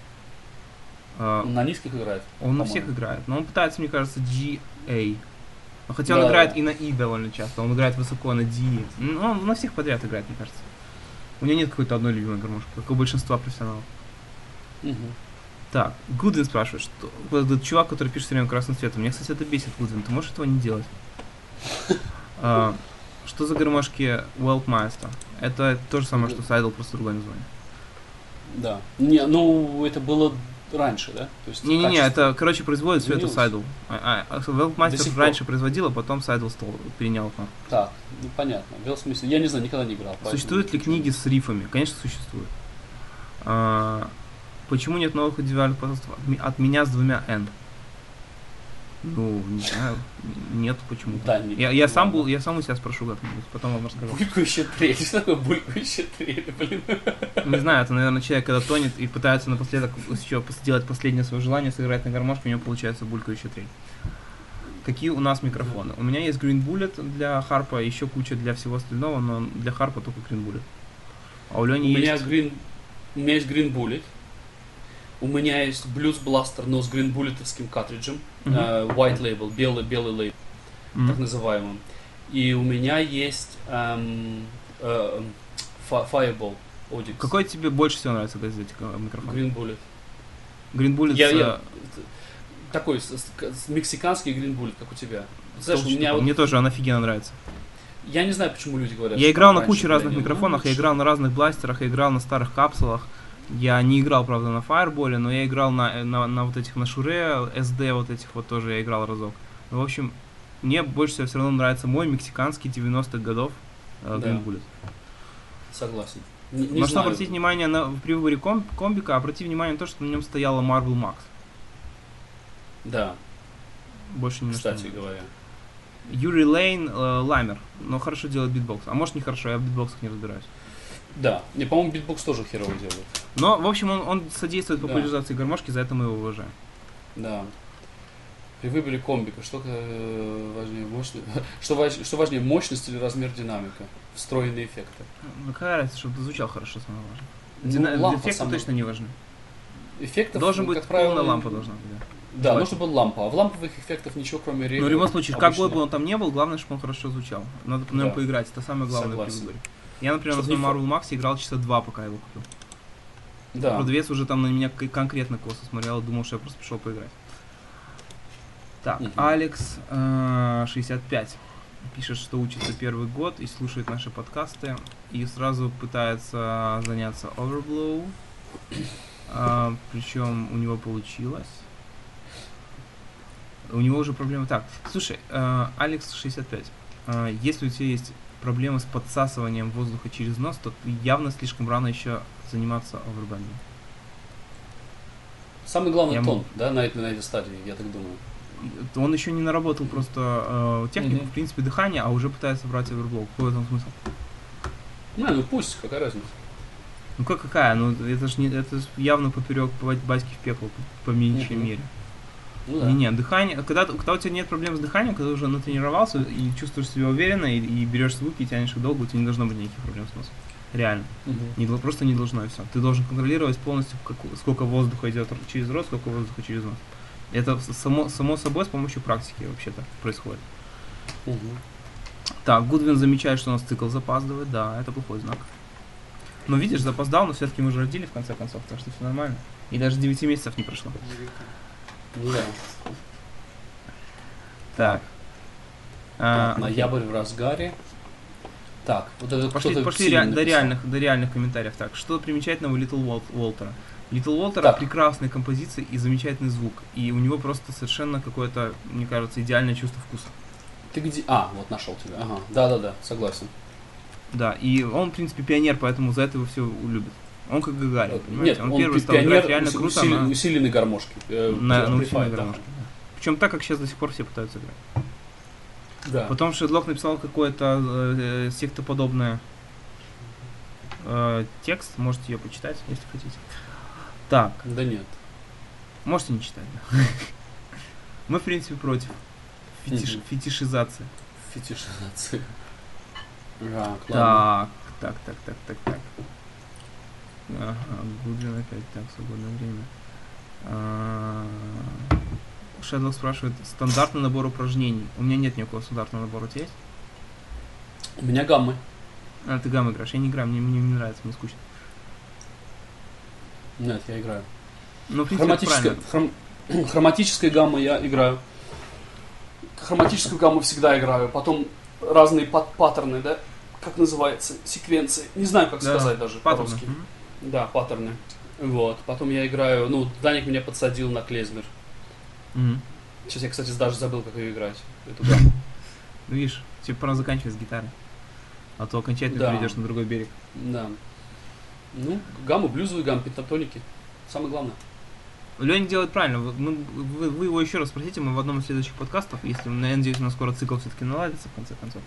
[SPEAKER 1] А,
[SPEAKER 2] Он на низких играет.
[SPEAKER 1] он на
[SPEAKER 2] по-моему.
[SPEAKER 1] всех играет, но он пытается, мне кажется, G A. Но хотя
[SPEAKER 2] Да,
[SPEAKER 1] он играет
[SPEAKER 2] да.
[SPEAKER 1] и на И довольно часто, он играет высоко на D. Ну, он на всех подряд играет, мне кажется. У меня нет какой-то одной любимой гармошки, как у большинства профессионалов.
[SPEAKER 2] Мгм.
[SPEAKER 1] Так, Гудвин спрашивает, что вот этот чувак, который пишет все время красным цветом. Мне, кстати, это бесит, Гудвин, ты можешь этого не делать? А, что за гармошки Weltmeister? Это то же самое, что Сайдл, просто другое название.
[SPEAKER 2] Да. Не, ну, это было раньше, да? То есть
[SPEAKER 1] Не-не-не,
[SPEAKER 2] качество.
[SPEAKER 1] это, короче, производит все это
[SPEAKER 2] Изменилось?
[SPEAKER 1] Сайдл. А, а,
[SPEAKER 2] До
[SPEAKER 1] Weltmeister
[SPEAKER 2] сих пор.
[SPEAKER 1] раньше производил, а потом Сайдл стал, перенял это.
[SPEAKER 2] Так, ну понятно. Вел смысл. Я не знаю, никогда не играл. поэтому
[SPEAKER 1] Существуют ли
[SPEAKER 2] ничего не-
[SPEAKER 1] книги с рифами? Конечно, существуют. А, почему нет новых индивидуальных постов от, ми- от меня с двумя N? Ну, не знаю, нет почему-то.
[SPEAKER 2] Да, не-
[SPEAKER 1] Я, я, сам
[SPEAKER 2] ладно.
[SPEAKER 1] был, я сам у себя спрошу как-нибудь, потом вам расскажу.
[SPEAKER 2] Булькающая трель. Что такое булькающая трель, блин?
[SPEAKER 1] Не знаю, это, наверное, человек, когда тонет и пытается напоследок еще сделать последнее свое желание, сыграть на гармошке, у него получается булькающая трель. Какие у нас микрофоны? У меня есть Green Bullet для харпа, еще куча для всего остального, но для харпа только Green Bullet. А у
[SPEAKER 2] У
[SPEAKER 1] Лени
[SPEAKER 2] меня
[SPEAKER 1] есть...
[SPEAKER 2] Green, у меня есть Green Bullet. У меня есть Blues Blaster, но с Green Bullet'овским картриджем.
[SPEAKER 1] Мгм.
[SPEAKER 2] э, White Label, белый, белый лейбл,
[SPEAKER 1] Мгм.
[SPEAKER 2] так называемым. И у меня есть эм, э, Fi- Fireball Audix.
[SPEAKER 1] Какой тебе больше всего нравится из этих э, микрофонов?
[SPEAKER 2] Green Bullet.
[SPEAKER 1] Green Bullet
[SPEAKER 2] Я,
[SPEAKER 1] с,
[SPEAKER 2] я- такой с- с- с- мексиканский Green Bullet, как у тебя. Знаешь, у
[SPEAKER 1] толще
[SPEAKER 2] меня
[SPEAKER 1] такой.
[SPEAKER 2] вот-
[SPEAKER 1] Мне тоже он офигенно нравится.
[SPEAKER 2] я не знаю, почему люди говорят.
[SPEAKER 1] Я
[SPEAKER 2] что
[SPEAKER 1] играл
[SPEAKER 2] там
[SPEAKER 1] на
[SPEAKER 2] раньше
[SPEAKER 1] куче разных
[SPEAKER 2] были, ну,
[SPEAKER 1] микрофонах, я
[SPEAKER 2] лучше.
[SPEAKER 1] играл на разных бластерах, я играл на старых капсулах. Я не играл, правда, на Fireball, но я играл на, на, на вот этих, на Шуре, эс ди вот этих вот тоже я играл разок. Ну, в общем, мне больше всего все равно нравится мой мексиканский девяностых годов э,
[SPEAKER 2] Да.
[SPEAKER 1] Green Bullet.
[SPEAKER 2] Согласен. Не, не
[SPEAKER 1] Но что
[SPEAKER 2] знаю.
[SPEAKER 1] обратить внимание на, при выборе ком- комбика, обрати внимание на то, что на нем стояла Marvel Max.
[SPEAKER 2] Да,
[SPEAKER 1] Больше ни на что.
[SPEAKER 2] кстати говоря.
[SPEAKER 1] Юрий Лейн, э, Ламер. Но хорошо делает битбокс. А может не хорошо, я в битбоксах не разбираюсь.
[SPEAKER 2] Да. Не, по-моему, битбокс тоже херово делает.
[SPEAKER 1] Но, в общем, он, он содействует
[SPEAKER 2] Да.
[SPEAKER 1] популяризации гармошки, за это мы его уважаем.
[SPEAKER 2] Да. При выборе комбика, что э, важнее, мощность, что, важ- что важнее, мощность или размер динамика? Встроенные эффекты.
[SPEAKER 1] Ну какая разница, чтобы ты звучал хорошо, самое важное.
[SPEAKER 2] Ну,
[SPEAKER 1] Дина-
[SPEAKER 2] лампа
[SPEAKER 1] Эффекты
[SPEAKER 2] самая-
[SPEAKER 1] точно не важны.
[SPEAKER 2] Эффектов,
[SPEAKER 1] Должен
[SPEAKER 2] ну,
[SPEAKER 1] быть
[SPEAKER 2] как правило,
[SPEAKER 1] полная лампа должна быть. Да.
[SPEAKER 2] Да,
[SPEAKER 1] Желательно.
[SPEAKER 2] нужно было лампа. А в ламповых эффектах ничего, кроме ревера.
[SPEAKER 1] Но в любом случае, какой
[SPEAKER 2] обычно-
[SPEAKER 1] бы он там не был, главное, чтобы он хорошо звучал. Надо на нем
[SPEAKER 2] Да.
[SPEAKER 1] поиграть, это самое главное при
[SPEAKER 2] Согласен.
[SPEAKER 1] выборе. Я, например,
[SPEAKER 2] Чтоб
[SPEAKER 1] на
[SPEAKER 2] не
[SPEAKER 1] своем Marvel Max играл часа два, пока его купил.
[SPEAKER 2] Да.
[SPEAKER 1] Продавец уже там на меня к- конкретно косо смотрел, думал, что я просто пришел поиграть. Так,
[SPEAKER 2] Мгм.
[SPEAKER 1] Алекс э, шестьдесят пять пишет, что учится первый год и слушает наши подкасты и сразу пытается заняться Overblow. А, причем у него получилось. У него уже проблема. Так, слушай, э, Алекс шестьдесят пять. Э, если у тебя есть проблемы с подсасыванием воздуха через нос, то явно слишком рано еще заниматься овербендом.
[SPEAKER 2] Самый главный
[SPEAKER 1] Я
[SPEAKER 2] тон,
[SPEAKER 1] могу-
[SPEAKER 2] да, на, этой- на этой стадии, я так думаю.
[SPEAKER 1] Он еще не наработал просто э, технику,
[SPEAKER 2] Мгм.
[SPEAKER 1] в принципе, дыхания, а уже пытается брать оверблоу. Какой в этом смысл?
[SPEAKER 2] Ну, ну пусть, какая разница.
[SPEAKER 1] Ну как какая? Ну это же не, это ж явно поперек батьки в пекло, по, по меньшей
[SPEAKER 2] Мгм.
[SPEAKER 1] мере.
[SPEAKER 2] Ну да.
[SPEAKER 1] Не, не, дыхание. Когда, ты- когда у тебя нет проблем с дыханием, когда ты уже натренировался и чувствуешь себя уверенно, и, и берешь звуки, и тянешь их долго, у тебя не должно быть никаких проблем с носом. Реально.
[SPEAKER 2] Мгм.
[SPEAKER 1] Не, дол- просто не должно, и все. Ты должен контролировать полностью, как- сколько воздуха идет р- через рот, сколько воздуха через нос. Это с- само, само собой с помощью практики вообще-то происходит.
[SPEAKER 2] Мгм.
[SPEAKER 1] Так, Гудвин замечает, что у нас цикл запаздывает, да, это плохой знак. Но видишь, запоздал, но все-таки мы же родили в конце концов, так что все нормально. И даже девяти месяцев не прошло.
[SPEAKER 2] Ну да.
[SPEAKER 1] Так. А,
[SPEAKER 2] Так, ноябрь в разгаре. Так, вот это
[SPEAKER 1] Пошли,
[SPEAKER 2] кто-то
[SPEAKER 1] пошли
[SPEAKER 2] сильно
[SPEAKER 1] ре- до,
[SPEAKER 2] написал.
[SPEAKER 1] реальных, до реальных комментариев. Так, что примечательного у Литл Уол- Уолтера? Литл Уолтера
[SPEAKER 2] Так.
[SPEAKER 1] прекрасная композиция и замечательный звук. И у него просто совершенно какое-то, мне кажется, идеальное чувство вкуса.
[SPEAKER 2] Ты где? А, вот нашел тебя. Ага. Да-да-да, согласен.
[SPEAKER 1] Да, и он, в принципе, пионер, поэтому за это его все любят. Он как Гагарин, понимаете?
[SPEAKER 2] Нет,
[SPEAKER 1] он, первый
[SPEAKER 2] пи-
[SPEAKER 1] стал играть
[SPEAKER 2] пионер
[SPEAKER 1] реально
[SPEAKER 2] уси-
[SPEAKER 1] круто
[SPEAKER 2] усили-
[SPEAKER 1] на,
[SPEAKER 2] усиленной гармошки. э,
[SPEAKER 1] на, на
[SPEAKER 2] Amplified,
[SPEAKER 1] усиленной
[SPEAKER 2] да.
[SPEAKER 1] гармошке. Причем так, как сейчас до сих пор все пытаются играть.
[SPEAKER 2] Да.
[SPEAKER 1] Потом Шедлок написал какое-то э, сектоподобное э, текст, можете ее почитать, если хотите. Так,
[SPEAKER 2] Да нет.
[SPEAKER 1] можете не читать, да. Мы, в принципе, против фетиш-
[SPEAKER 2] Мгм.
[SPEAKER 1] фетишизации.
[SPEAKER 2] Фетишизация. Так, ладно.
[SPEAKER 1] Так, так, так, так, так, так. Ага, Гудвин опять, так, свободное время. А, Шедлок спрашивает, стандартный набор упражнений. У меня нет никакого стандартного набора, у тебя есть?
[SPEAKER 2] У меня гаммы.
[SPEAKER 1] А, ты гаммы играешь, я не играю, мне, мне не нравится, мне скучно.
[SPEAKER 2] Нет, я играю.
[SPEAKER 1] Ну, в принципе, это
[SPEAKER 2] Хроматическая,
[SPEAKER 1] правильно.
[SPEAKER 2] хром- хроматическая гамма я играю. Хроматическую гамму всегда играю. Потом разные пат- паттерны, да? Как называется? Секвенции. Не знаю, как
[SPEAKER 1] Да,
[SPEAKER 2] сказать даже
[SPEAKER 1] паттерны.
[SPEAKER 2] по-русски.
[SPEAKER 1] Мгм.
[SPEAKER 2] Да, паттерны. Вот. Потом я играю... Ну, Даник меня подсадил на клезмер.
[SPEAKER 1] Мгм.
[SPEAKER 2] Сейчас я, кстати, даже забыл, как ее играть. Эту гамму.
[SPEAKER 1] Ну, видишь, тебе пора заканчивать с гитарой. А то окончательно
[SPEAKER 2] Да.
[SPEAKER 1] перейдешь на другой берег.
[SPEAKER 2] Да. Ну, гаммы, блюзовые гаммы, пентатоники. Самое главное.
[SPEAKER 1] Леня делает правильно. Вот мы- вы, вы его еще раз спросите, мы в одном из следующих подкастов, если, я надеюсь, у нас скоро цикл все-таки наладится, в конце концов.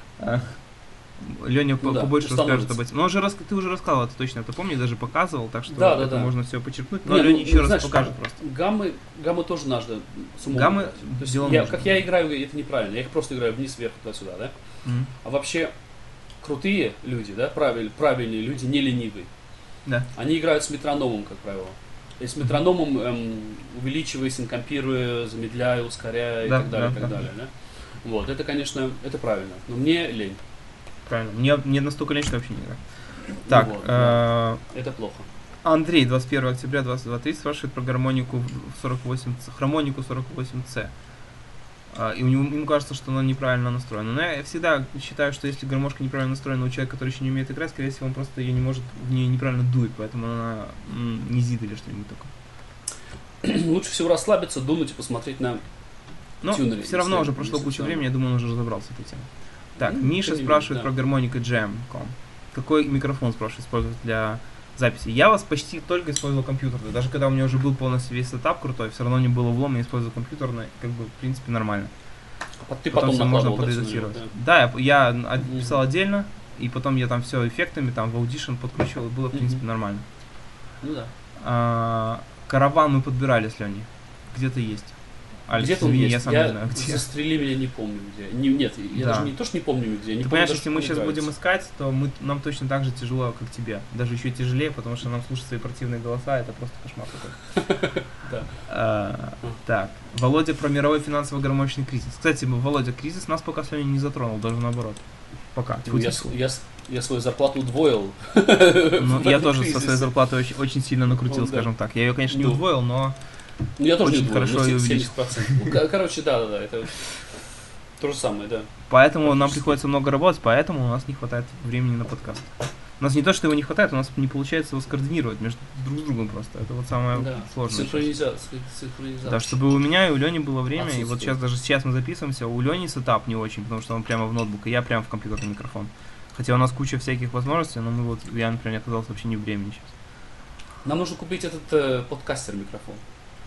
[SPEAKER 1] Леня
[SPEAKER 2] Ну да,
[SPEAKER 1] побольше расскажет
[SPEAKER 2] установится.
[SPEAKER 1] об этом. Но уже рас- ты уже рассказывал это точно, это помню, даже показывал, так что
[SPEAKER 2] Да, да,
[SPEAKER 1] это
[SPEAKER 2] да.
[SPEAKER 1] можно все почерпнуть. Но
[SPEAKER 2] Не,
[SPEAKER 1] Леня
[SPEAKER 2] ну,
[SPEAKER 1] еще раз
[SPEAKER 2] знаешь,
[SPEAKER 1] покажет просто.
[SPEAKER 2] Гаммы, гаммы тоже надо с умом
[SPEAKER 1] Гаммы
[SPEAKER 2] играть. То есть
[SPEAKER 1] дело
[SPEAKER 2] я,
[SPEAKER 1] нужное.
[SPEAKER 2] как я играю, это неправильно. Я их просто играю вниз, вверх, туда-сюда, да?
[SPEAKER 1] Мгм.
[SPEAKER 2] А вообще, крутые люди, да, правиль, правильные люди, не ленивые,
[SPEAKER 1] Да.
[SPEAKER 2] они играют с метрономом, как правило. И с метрономом, эм, увеличивая, синкопируя, замедляя, ускоряя и
[SPEAKER 1] Да,
[SPEAKER 2] так далее,
[SPEAKER 1] да,
[SPEAKER 2] и так
[SPEAKER 1] да.
[SPEAKER 2] далее, да? Вот, это, конечно, это правильно. Но мне лень.
[SPEAKER 1] Правильно. Мне, мне настолько лень, что я вообще не играю. Так,
[SPEAKER 2] вот,
[SPEAKER 1] э,
[SPEAKER 2] Это плохо.
[SPEAKER 1] Андрей, двадцать первого октября двадцать два тридцать спрашивает про гармонику в сорок восемь цэ, хромонику сорок восемь цэ. А, и у него, ему кажется, что она неправильно настроена. Но я всегда считаю, что если гармошка неправильно настроена у человека, который еще не умеет играть, скорее всего, он просто ее не может, в нее неправильно дует, поэтому она м, не зид или что-нибудь такое.
[SPEAKER 2] Лучше всего расслабиться, думать и посмотреть на
[SPEAKER 1] Но
[SPEAKER 2] тюнере,
[SPEAKER 1] все равно
[SPEAKER 2] если-
[SPEAKER 1] уже прошло
[SPEAKER 2] если
[SPEAKER 1] куча
[SPEAKER 2] всё.
[SPEAKER 1] времени, я думаю, он уже разобрался с этой темой. Так,
[SPEAKER 2] Ну,
[SPEAKER 1] Миша
[SPEAKER 2] тем не менее,
[SPEAKER 1] спрашивает
[SPEAKER 2] да.
[SPEAKER 1] про гармоника джем точка ком. Какой микрофон, спрашивает, использовать для записи? Я вас почти только использовал компьютерный. Даже когда у меня уже был полностью весь сетап крутой, все равно не было влом, я использовал компьютерный, как бы, в принципе, нормально.
[SPEAKER 2] А Ты
[SPEAKER 1] Потом
[SPEAKER 2] потом
[SPEAKER 1] все можно
[SPEAKER 2] накладывал, да,
[SPEAKER 1] подредактировать.
[SPEAKER 2] всё,
[SPEAKER 1] Да, я, я
[SPEAKER 2] Мгм.
[SPEAKER 1] от- писал отдельно, и потом я там все эффектами, там в Audition подкручивал, и было, в принципе,
[SPEAKER 2] Мгм.
[SPEAKER 1] нормально.
[SPEAKER 2] да? Ну да.
[SPEAKER 1] А, караван мы подбирали с Леней. Где-то есть. Алекс,
[SPEAKER 2] Где-то он
[SPEAKER 1] извини,
[SPEAKER 2] есть.
[SPEAKER 1] я сам
[SPEAKER 2] я
[SPEAKER 1] не знаю, где.
[SPEAKER 2] Застрели меня, не помню где. Не, нет, я
[SPEAKER 1] Да.
[SPEAKER 2] даже не то, что не помню где. Не
[SPEAKER 1] Ты
[SPEAKER 2] помню
[SPEAKER 1] понимаешь,
[SPEAKER 2] даже,
[SPEAKER 1] если мы
[SPEAKER 2] как
[SPEAKER 1] сейчас
[SPEAKER 2] он
[SPEAKER 1] будем
[SPEAKER 2] называется.
[SPEAKER 1] искать, то мы, нам точно так же тяжело, как тебе. Даже еще тяжелее, потому что нам слушать свои противные голоса, это просто кошмар какой-то.
[SPEAKER 2] Да.
[SPEAKER 1] А, Так, Володя про мировой финансово-гармоничный кризис. Кстати, Володя, кризис нас пока сегодня не затронул, даже наоборот. Пока.
[SPEAKER 2] Ну, я, с- я, с- я свою зарплату удвоил.
[SPEAKER 1] Ну,
[SPEAKER 2] в
[SPEAKER 1] я
[SPEAKER 2] этом
[SPEAKER 1] тоже со
[SPEAKER 2] кризисе.
[SPEAKER 1] своей зарплатой очень, очень сильно накрутил,
[SPEAKER 2] Ну, да.
[SPEAKER 1] скажем так. Я ее, конечно, не
[SPEAKER 2] Ну.
[SPEAKER 1] удвоил, но
[SPEAKER 2] Ну, я тоже
[SPEAKER 1] Очень
[SPEAKER 2] не удвоил,
[SPEAKER 1] хорошо
[SPEAKER 2] ну,
[SPEAKER 1] её
[SPEAKER 2] семьдесят процентов. Ну, ко- короче, да-да-да, это то же самое, да.
[SPEAKER 1] поэтому нам
[SPEAKER 2] Практически.
[SPEAKER 1] приходится много работать, поэтому у нас не хватает времени на подкаст. У нас не то, что его не хватает, у нас не получается его скоординировать между друг с другом просто. Это вот самое
[SPEAKER 2] Да.
[SPEAKER 1] сложное.
[SPEAKER 2] Синхронизация. синхронизация.
[SPEAKER 1] Да, чтобы у меня и у Лени было время, и вот
[SPEAKER 2] Отсутствует.
[SPEAKER 1] сейчас даже сейчас мы записываемся, у Лени сетап не очень, потому что он прямо в ноутбук, и я прямо в компьютерный микрофон. Хотя у нас куча всяких возможностей, но мы вот, я, например, не оказался вообще не в времени сейчас.
[SPEAKER 2] Нам нужно купить этот э, подкастер микрофон.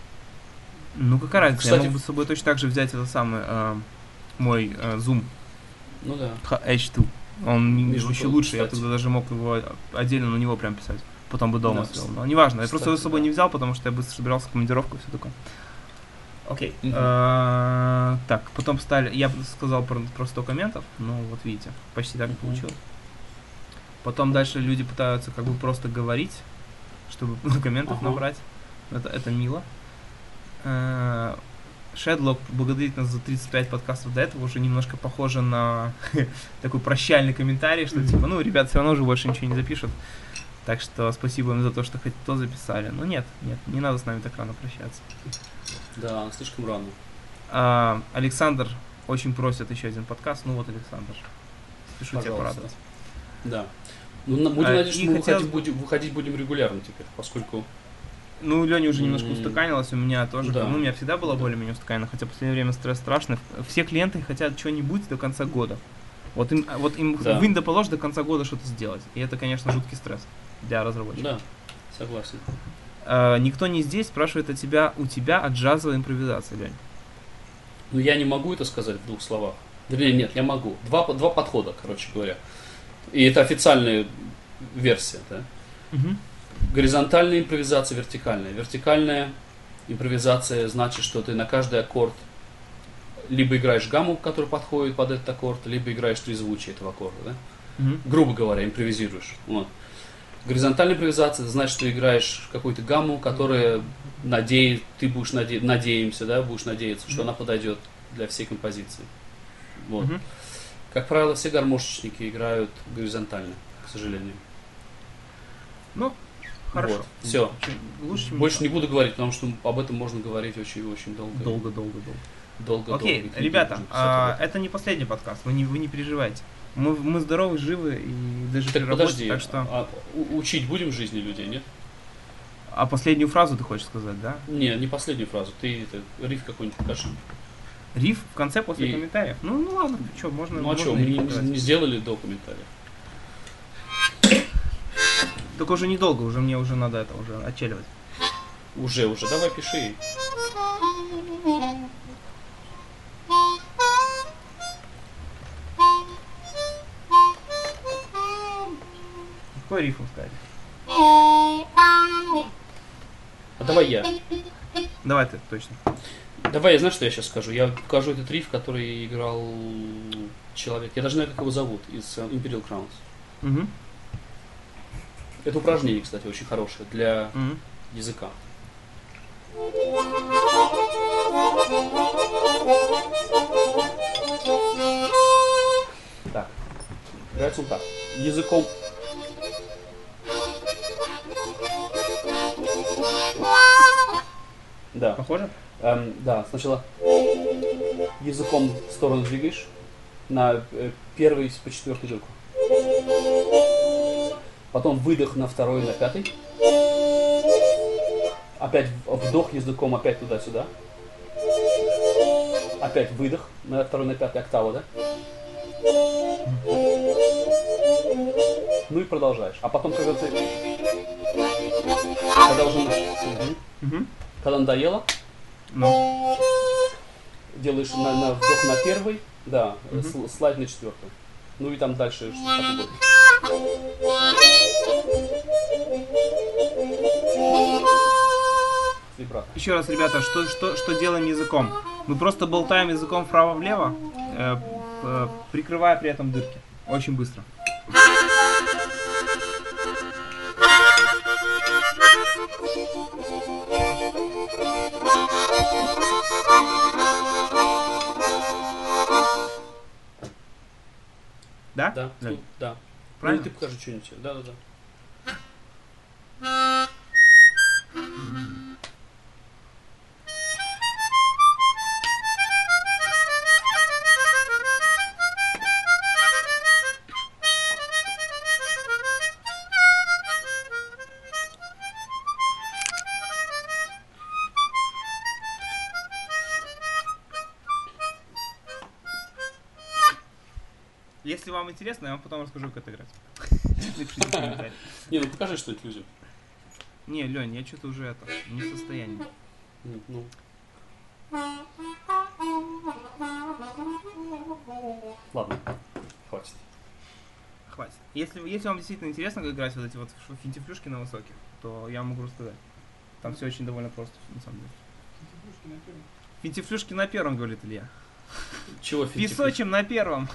[SPEAKER 1] Ну какая разница,
[SPEAKER 2] Кстати,
[SPEAKER 1] я мог бы с собой точно так же взять этот самый э, мой э, Zoom
[SPEAKER 2] Ну да.
[SPEAKER 1] эйч два. Он
[SPEAKER 2] Вижу,
[SPEAKER 1] еще
[SPEAKER 2] был,
[SPEAKER 1] лучше, я
[SPEAKER 2] кстати.
[SPEAKER 1] тогда даже мог его отдельно на него прям писать. Потом бы дома
[SPEAKER 2] Да,
[SPEAKER 1] сделал. Но неважно, я просто
[SPEAKER 2] кстати,
[SPEAKER 1] его с собой
[SPEAKER 2] да.
[SPEAKER 1] не взял, потому что я быстро собирался в командировку и все такое. Окей.
[SPEAKER 2] Мгм.
[SPEAKER 1] А, Так, потом стали. Я бы сказал про, про сто комментов, но вот видите, почти так и
[SPEAKER 2] Мгм.
[SPEAKER 1] получилось. Потом дальше люди пытаются как бы просто говорить, чтобы комментов
[SPEAKER 2] Ага.
[SPEAKER 1] набрать. Это, это мило. А, Шедлок благодарит нас за тридцать пять подкастов до этого, уже немножко похоже на такой прощальный комментарий, что
[SPEAKER 2] Мгм.
[SPEAKER 1] типа, ну, ребят все равно уже больше ничего не запишут. Так что спасибо им за то, что хоть то записали. Ну нет, нет, не надо с нами так рано прощаться.
[SPEAKER 2] Да, слишком рано.
[SPEAKER 1] А, Александр очень просит еще один подкаст. Ну вот, Александр, спешу тебя
[SPEAKER 2] Пожалуйста.
[SPEAKER 1] порадовать.
[SPEAKER 2] Да. Ну, на- будем
[SPEAKER 1] А,
[SPEAKER 2] надеяться,
[SPEAKER 1] и
[SPEAKER 2] что мы
[SPEAKER 1] хотелось
[SPEAKER 2] выходить,
[SPEAKER 1] бы-
[SPEAKER 2] будем, выходить будем регулярно теперь, поскольку...
[SPEAKER 1] Ну, у Лени уже немножко
[SPEAKER 2] М.
[SPEAKER 1] устаканилось, у меня тоже.
[SPEAKER 2] Да.
[SPEAKER 1] Ну, у меня всегда было
[SPEAKER 2] Да.
[SPEAKER 1] более-менее устаканено, хотя в последнее время стресс страшный. Все клиенты хотят что-нибудь до конца года. Вот им, вот им
[SPEAKER 2] Да.
[SPEAKER 1] вынь да положь до конца года что-то сделать. И это, конечно, жуткий стресс для разработчиков.
[SPEAKER 2] Да, согласен.
[SPEAKER 1] А, никто не здесь спрашивает о тебя, у тебя от джазовой импровизации, Лень.
[SPEAKER 2] Но я не могу это сказать в двух словах. Вернее, нет, я могу. Два, по- два подхода, короче говоря. И это официальная версия, да. Горизонтальная импровизация, вертикальная. Вертикальная импровизация значит, что ты на каждый аккорд либо играешь гамму, который подходит под этот аккорд, либо играешь трезвучие этого аккорда, да?
[SPEAKER 1] Мгм.
[SPEAKER 2] Грубо говоря, импровизируешь. Вот. Горизонтальная импровизация значит, что играешь какую-то гамму, которая надеет, ты будешь наде... надеемся, да, будешь надеяться, что она подойдет для всей композиции. Вот.
[SPEAKER 1] Мгм.
[SPEAKER 2] Как правило, все гармошечники играют горизонтально, к сожалению.
[SPEAKER 1] Ну, хорошо.
[SPEAKER 2] Вот. Все.
[SPEAKER 1] Чё- Лучше, чем
[SPEAKER 2] Больше не буду говорить, потому что об этом можно говорить очень-очень долго.
[SPEAKER 1] Долго, долго, долго.
[SPEAKER 2] Долго,
[SPEAKER 1] Окей,
[SPEAKER 2] долго. Книги
[SPEAKER 1] ребята,
[SPEAKER 2] можно писать
[SPEAKER 1] а,
[SPEAKER 2] об этом.
[SPEAKER 1] это не последний подкаст, вы не, вы не переживайте. Мы, мы здоровы, живы и даже при
[SPEAKER 2] Так
[SPEAKER 1] работе,
[SPEAKER 2] подожди,
[SPEAKER 1] так что...
[SPEAKER 2] а у- учить будем жизни людей, нет?
[SPEAKER 1] А последнюю фразу ты хочешь сказать, да?
[SPEAKER 2] Не, не последнюю фразу. Ты это, риф какой-нибудь покажи.
[SPEAKER 1] Риф в конце после
[SPEAKER 2] И-
[SPEAKER 1] комментариев? Ну, ну ладно, что, можно...
[SPEAKER 2] Ну а
[SPEAKER 1] можно
[SPEAKER 2] что,
[SPEAKER 1] и
[SPEAKER 2] мы
[SPEAKER 1] риф
[SPEAKER 2] не,
[SPEAKER 1] показать.
[SPEAKER 2] не сделали до комментариев.
[SPEAKER 1] Только уже недолго, уже мне уже надо это уже отчеливать.
[SPEAKER 2] Уже, уже. Давай пиши.
[SPEAKER 1] Какой риф сказать?
[SPEAKER 2] А давай я.
[SPEAKER 1] Давай ты, точно.
[SPEAKER 2] Давай, я знаю, что я сейчас скажу. Я покажу этот риф, который играл человек. Я даже не знаю, как его зовут, из э, Imperial Crowns.
[SPEAKER 1] Угу.
[SPEAKER 2] Это упражнение, кстати, очень хорошее для
[SPEAKER 1] Угу.
[SPEAKER 2] языка. Так. Играется он так. Языком. Да.
[SPEAKER 1] Похоже?
[SPEAKER 2] Эм, да, сначала языком в сторону двигаешь на э, первый по четвертую дырку. Потом выдох на второй, на пятый. Опять в- вдох языком опять туда-сюда. опять выдох на второй, на пятый октаву, да? Ну и продолжаешь. А потом, когда ты... Когда уже... Угу.
[SPEAKER 1] Угу.
[SPEAKER 2] Когда надоело,
[SPEAKER 1] Ну,
[SPEAKER 2] делаешь на, на вдох на первый, да,
[SPEAKER 1] Мгм.
[SPEAKER 2] с- слайд на четвертый. Ну и там дальше как угодно. Вибрато.
[SPEAKER 1] еще раз, ребята, что, что, что делаем языком? Мы просто болтаем языком вправо-влево, э, э, прикрывая при этом дырки. Очень быстро. Да?
[SPEAKER 2] Да,
[SPEAKER 1] Лёнь?
[SPEAKER 2] ну, да.
[SPEAKER 1] Правильно?
[SPEAKER 2] Ну, и ты покажи что-нибудь. Да, да, да.
[SPEAKER 1] Если вам интересно, я вам потом расскажу, как это играть. Напишите в комментариях.
[SPEAKER 2] Не, ну покажи что-нибудь людям.
[SPEAKER 1] Не, Лёнь, я что-то уже это, не в состоянии.
[SPEAKER 2] Ну, ну. Ладно, хватит.
[SPEAKER 1] Хватит. Если, если вам действительно интересно, как играть вот эти вот ш- финтифлюшки на высоких, то я вам могу рассказать. Там все очень довольно просто, на самом деле. Финтифлюшки на первом, говорит Илья.
[SPEAKER 2] Чего финтифлюш?
[SPEAKER 1] Песочим на первом.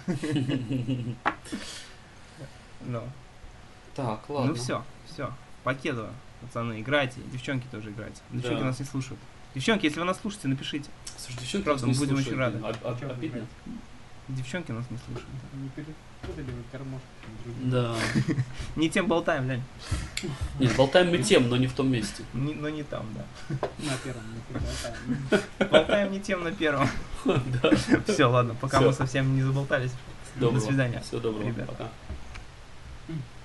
[SPEAKER 1] Ну,
[SPEAKER 2] Так, ладно.
[SPEAKER 1] ну все, все. Покедово, пацаны, играйте. Девчонки тоже играйте. Девчонки
[SPEAKER 2] Да.
[SPEAKER 1] нас не слушают. Девчонки, если вы нас слушаете, напишите.
[SPEAKER 2] Слушай, девчонки
[SPEAKER 1] Правда,
[SPEAKER 2] нас не
[SPEAKER 1] мы будем
[SPEAKER 2] слушают,
[SPEAKER 1] очень
[SPEAKER 2] блин.
[SPEAKER 1] рады.
[SPEAKER 2] Об- об- Обидно?
[SPEAKER 1] Девчонки нас не слушают.
[SPEAKER 3] Не перепутали вы кормушки с другими.
[SPEAKER 2] Да.
[SPEAKER 1] Не тем болтаем, Лень.
[SPEAKER 2] Нет, болтаем мы тем, но не в том месте.
[SPEAKER 1] Не- но не там, да.
[SPEAKER 3] На первом не перепутали.
[SPEAKER 1] Болтаем не тем на первом. Все, ладно, пока
[SPEAKER 2] Всё.
[SPEAKER 1] мы совсем не заболтались.
[SPEAKER 2] Доброго.
[SPEAKER 1] До свидания.
[SPEAKER 2] Всего доброго.
[SPEAKER 1] ребят.
[SPEAKER 2] Пока.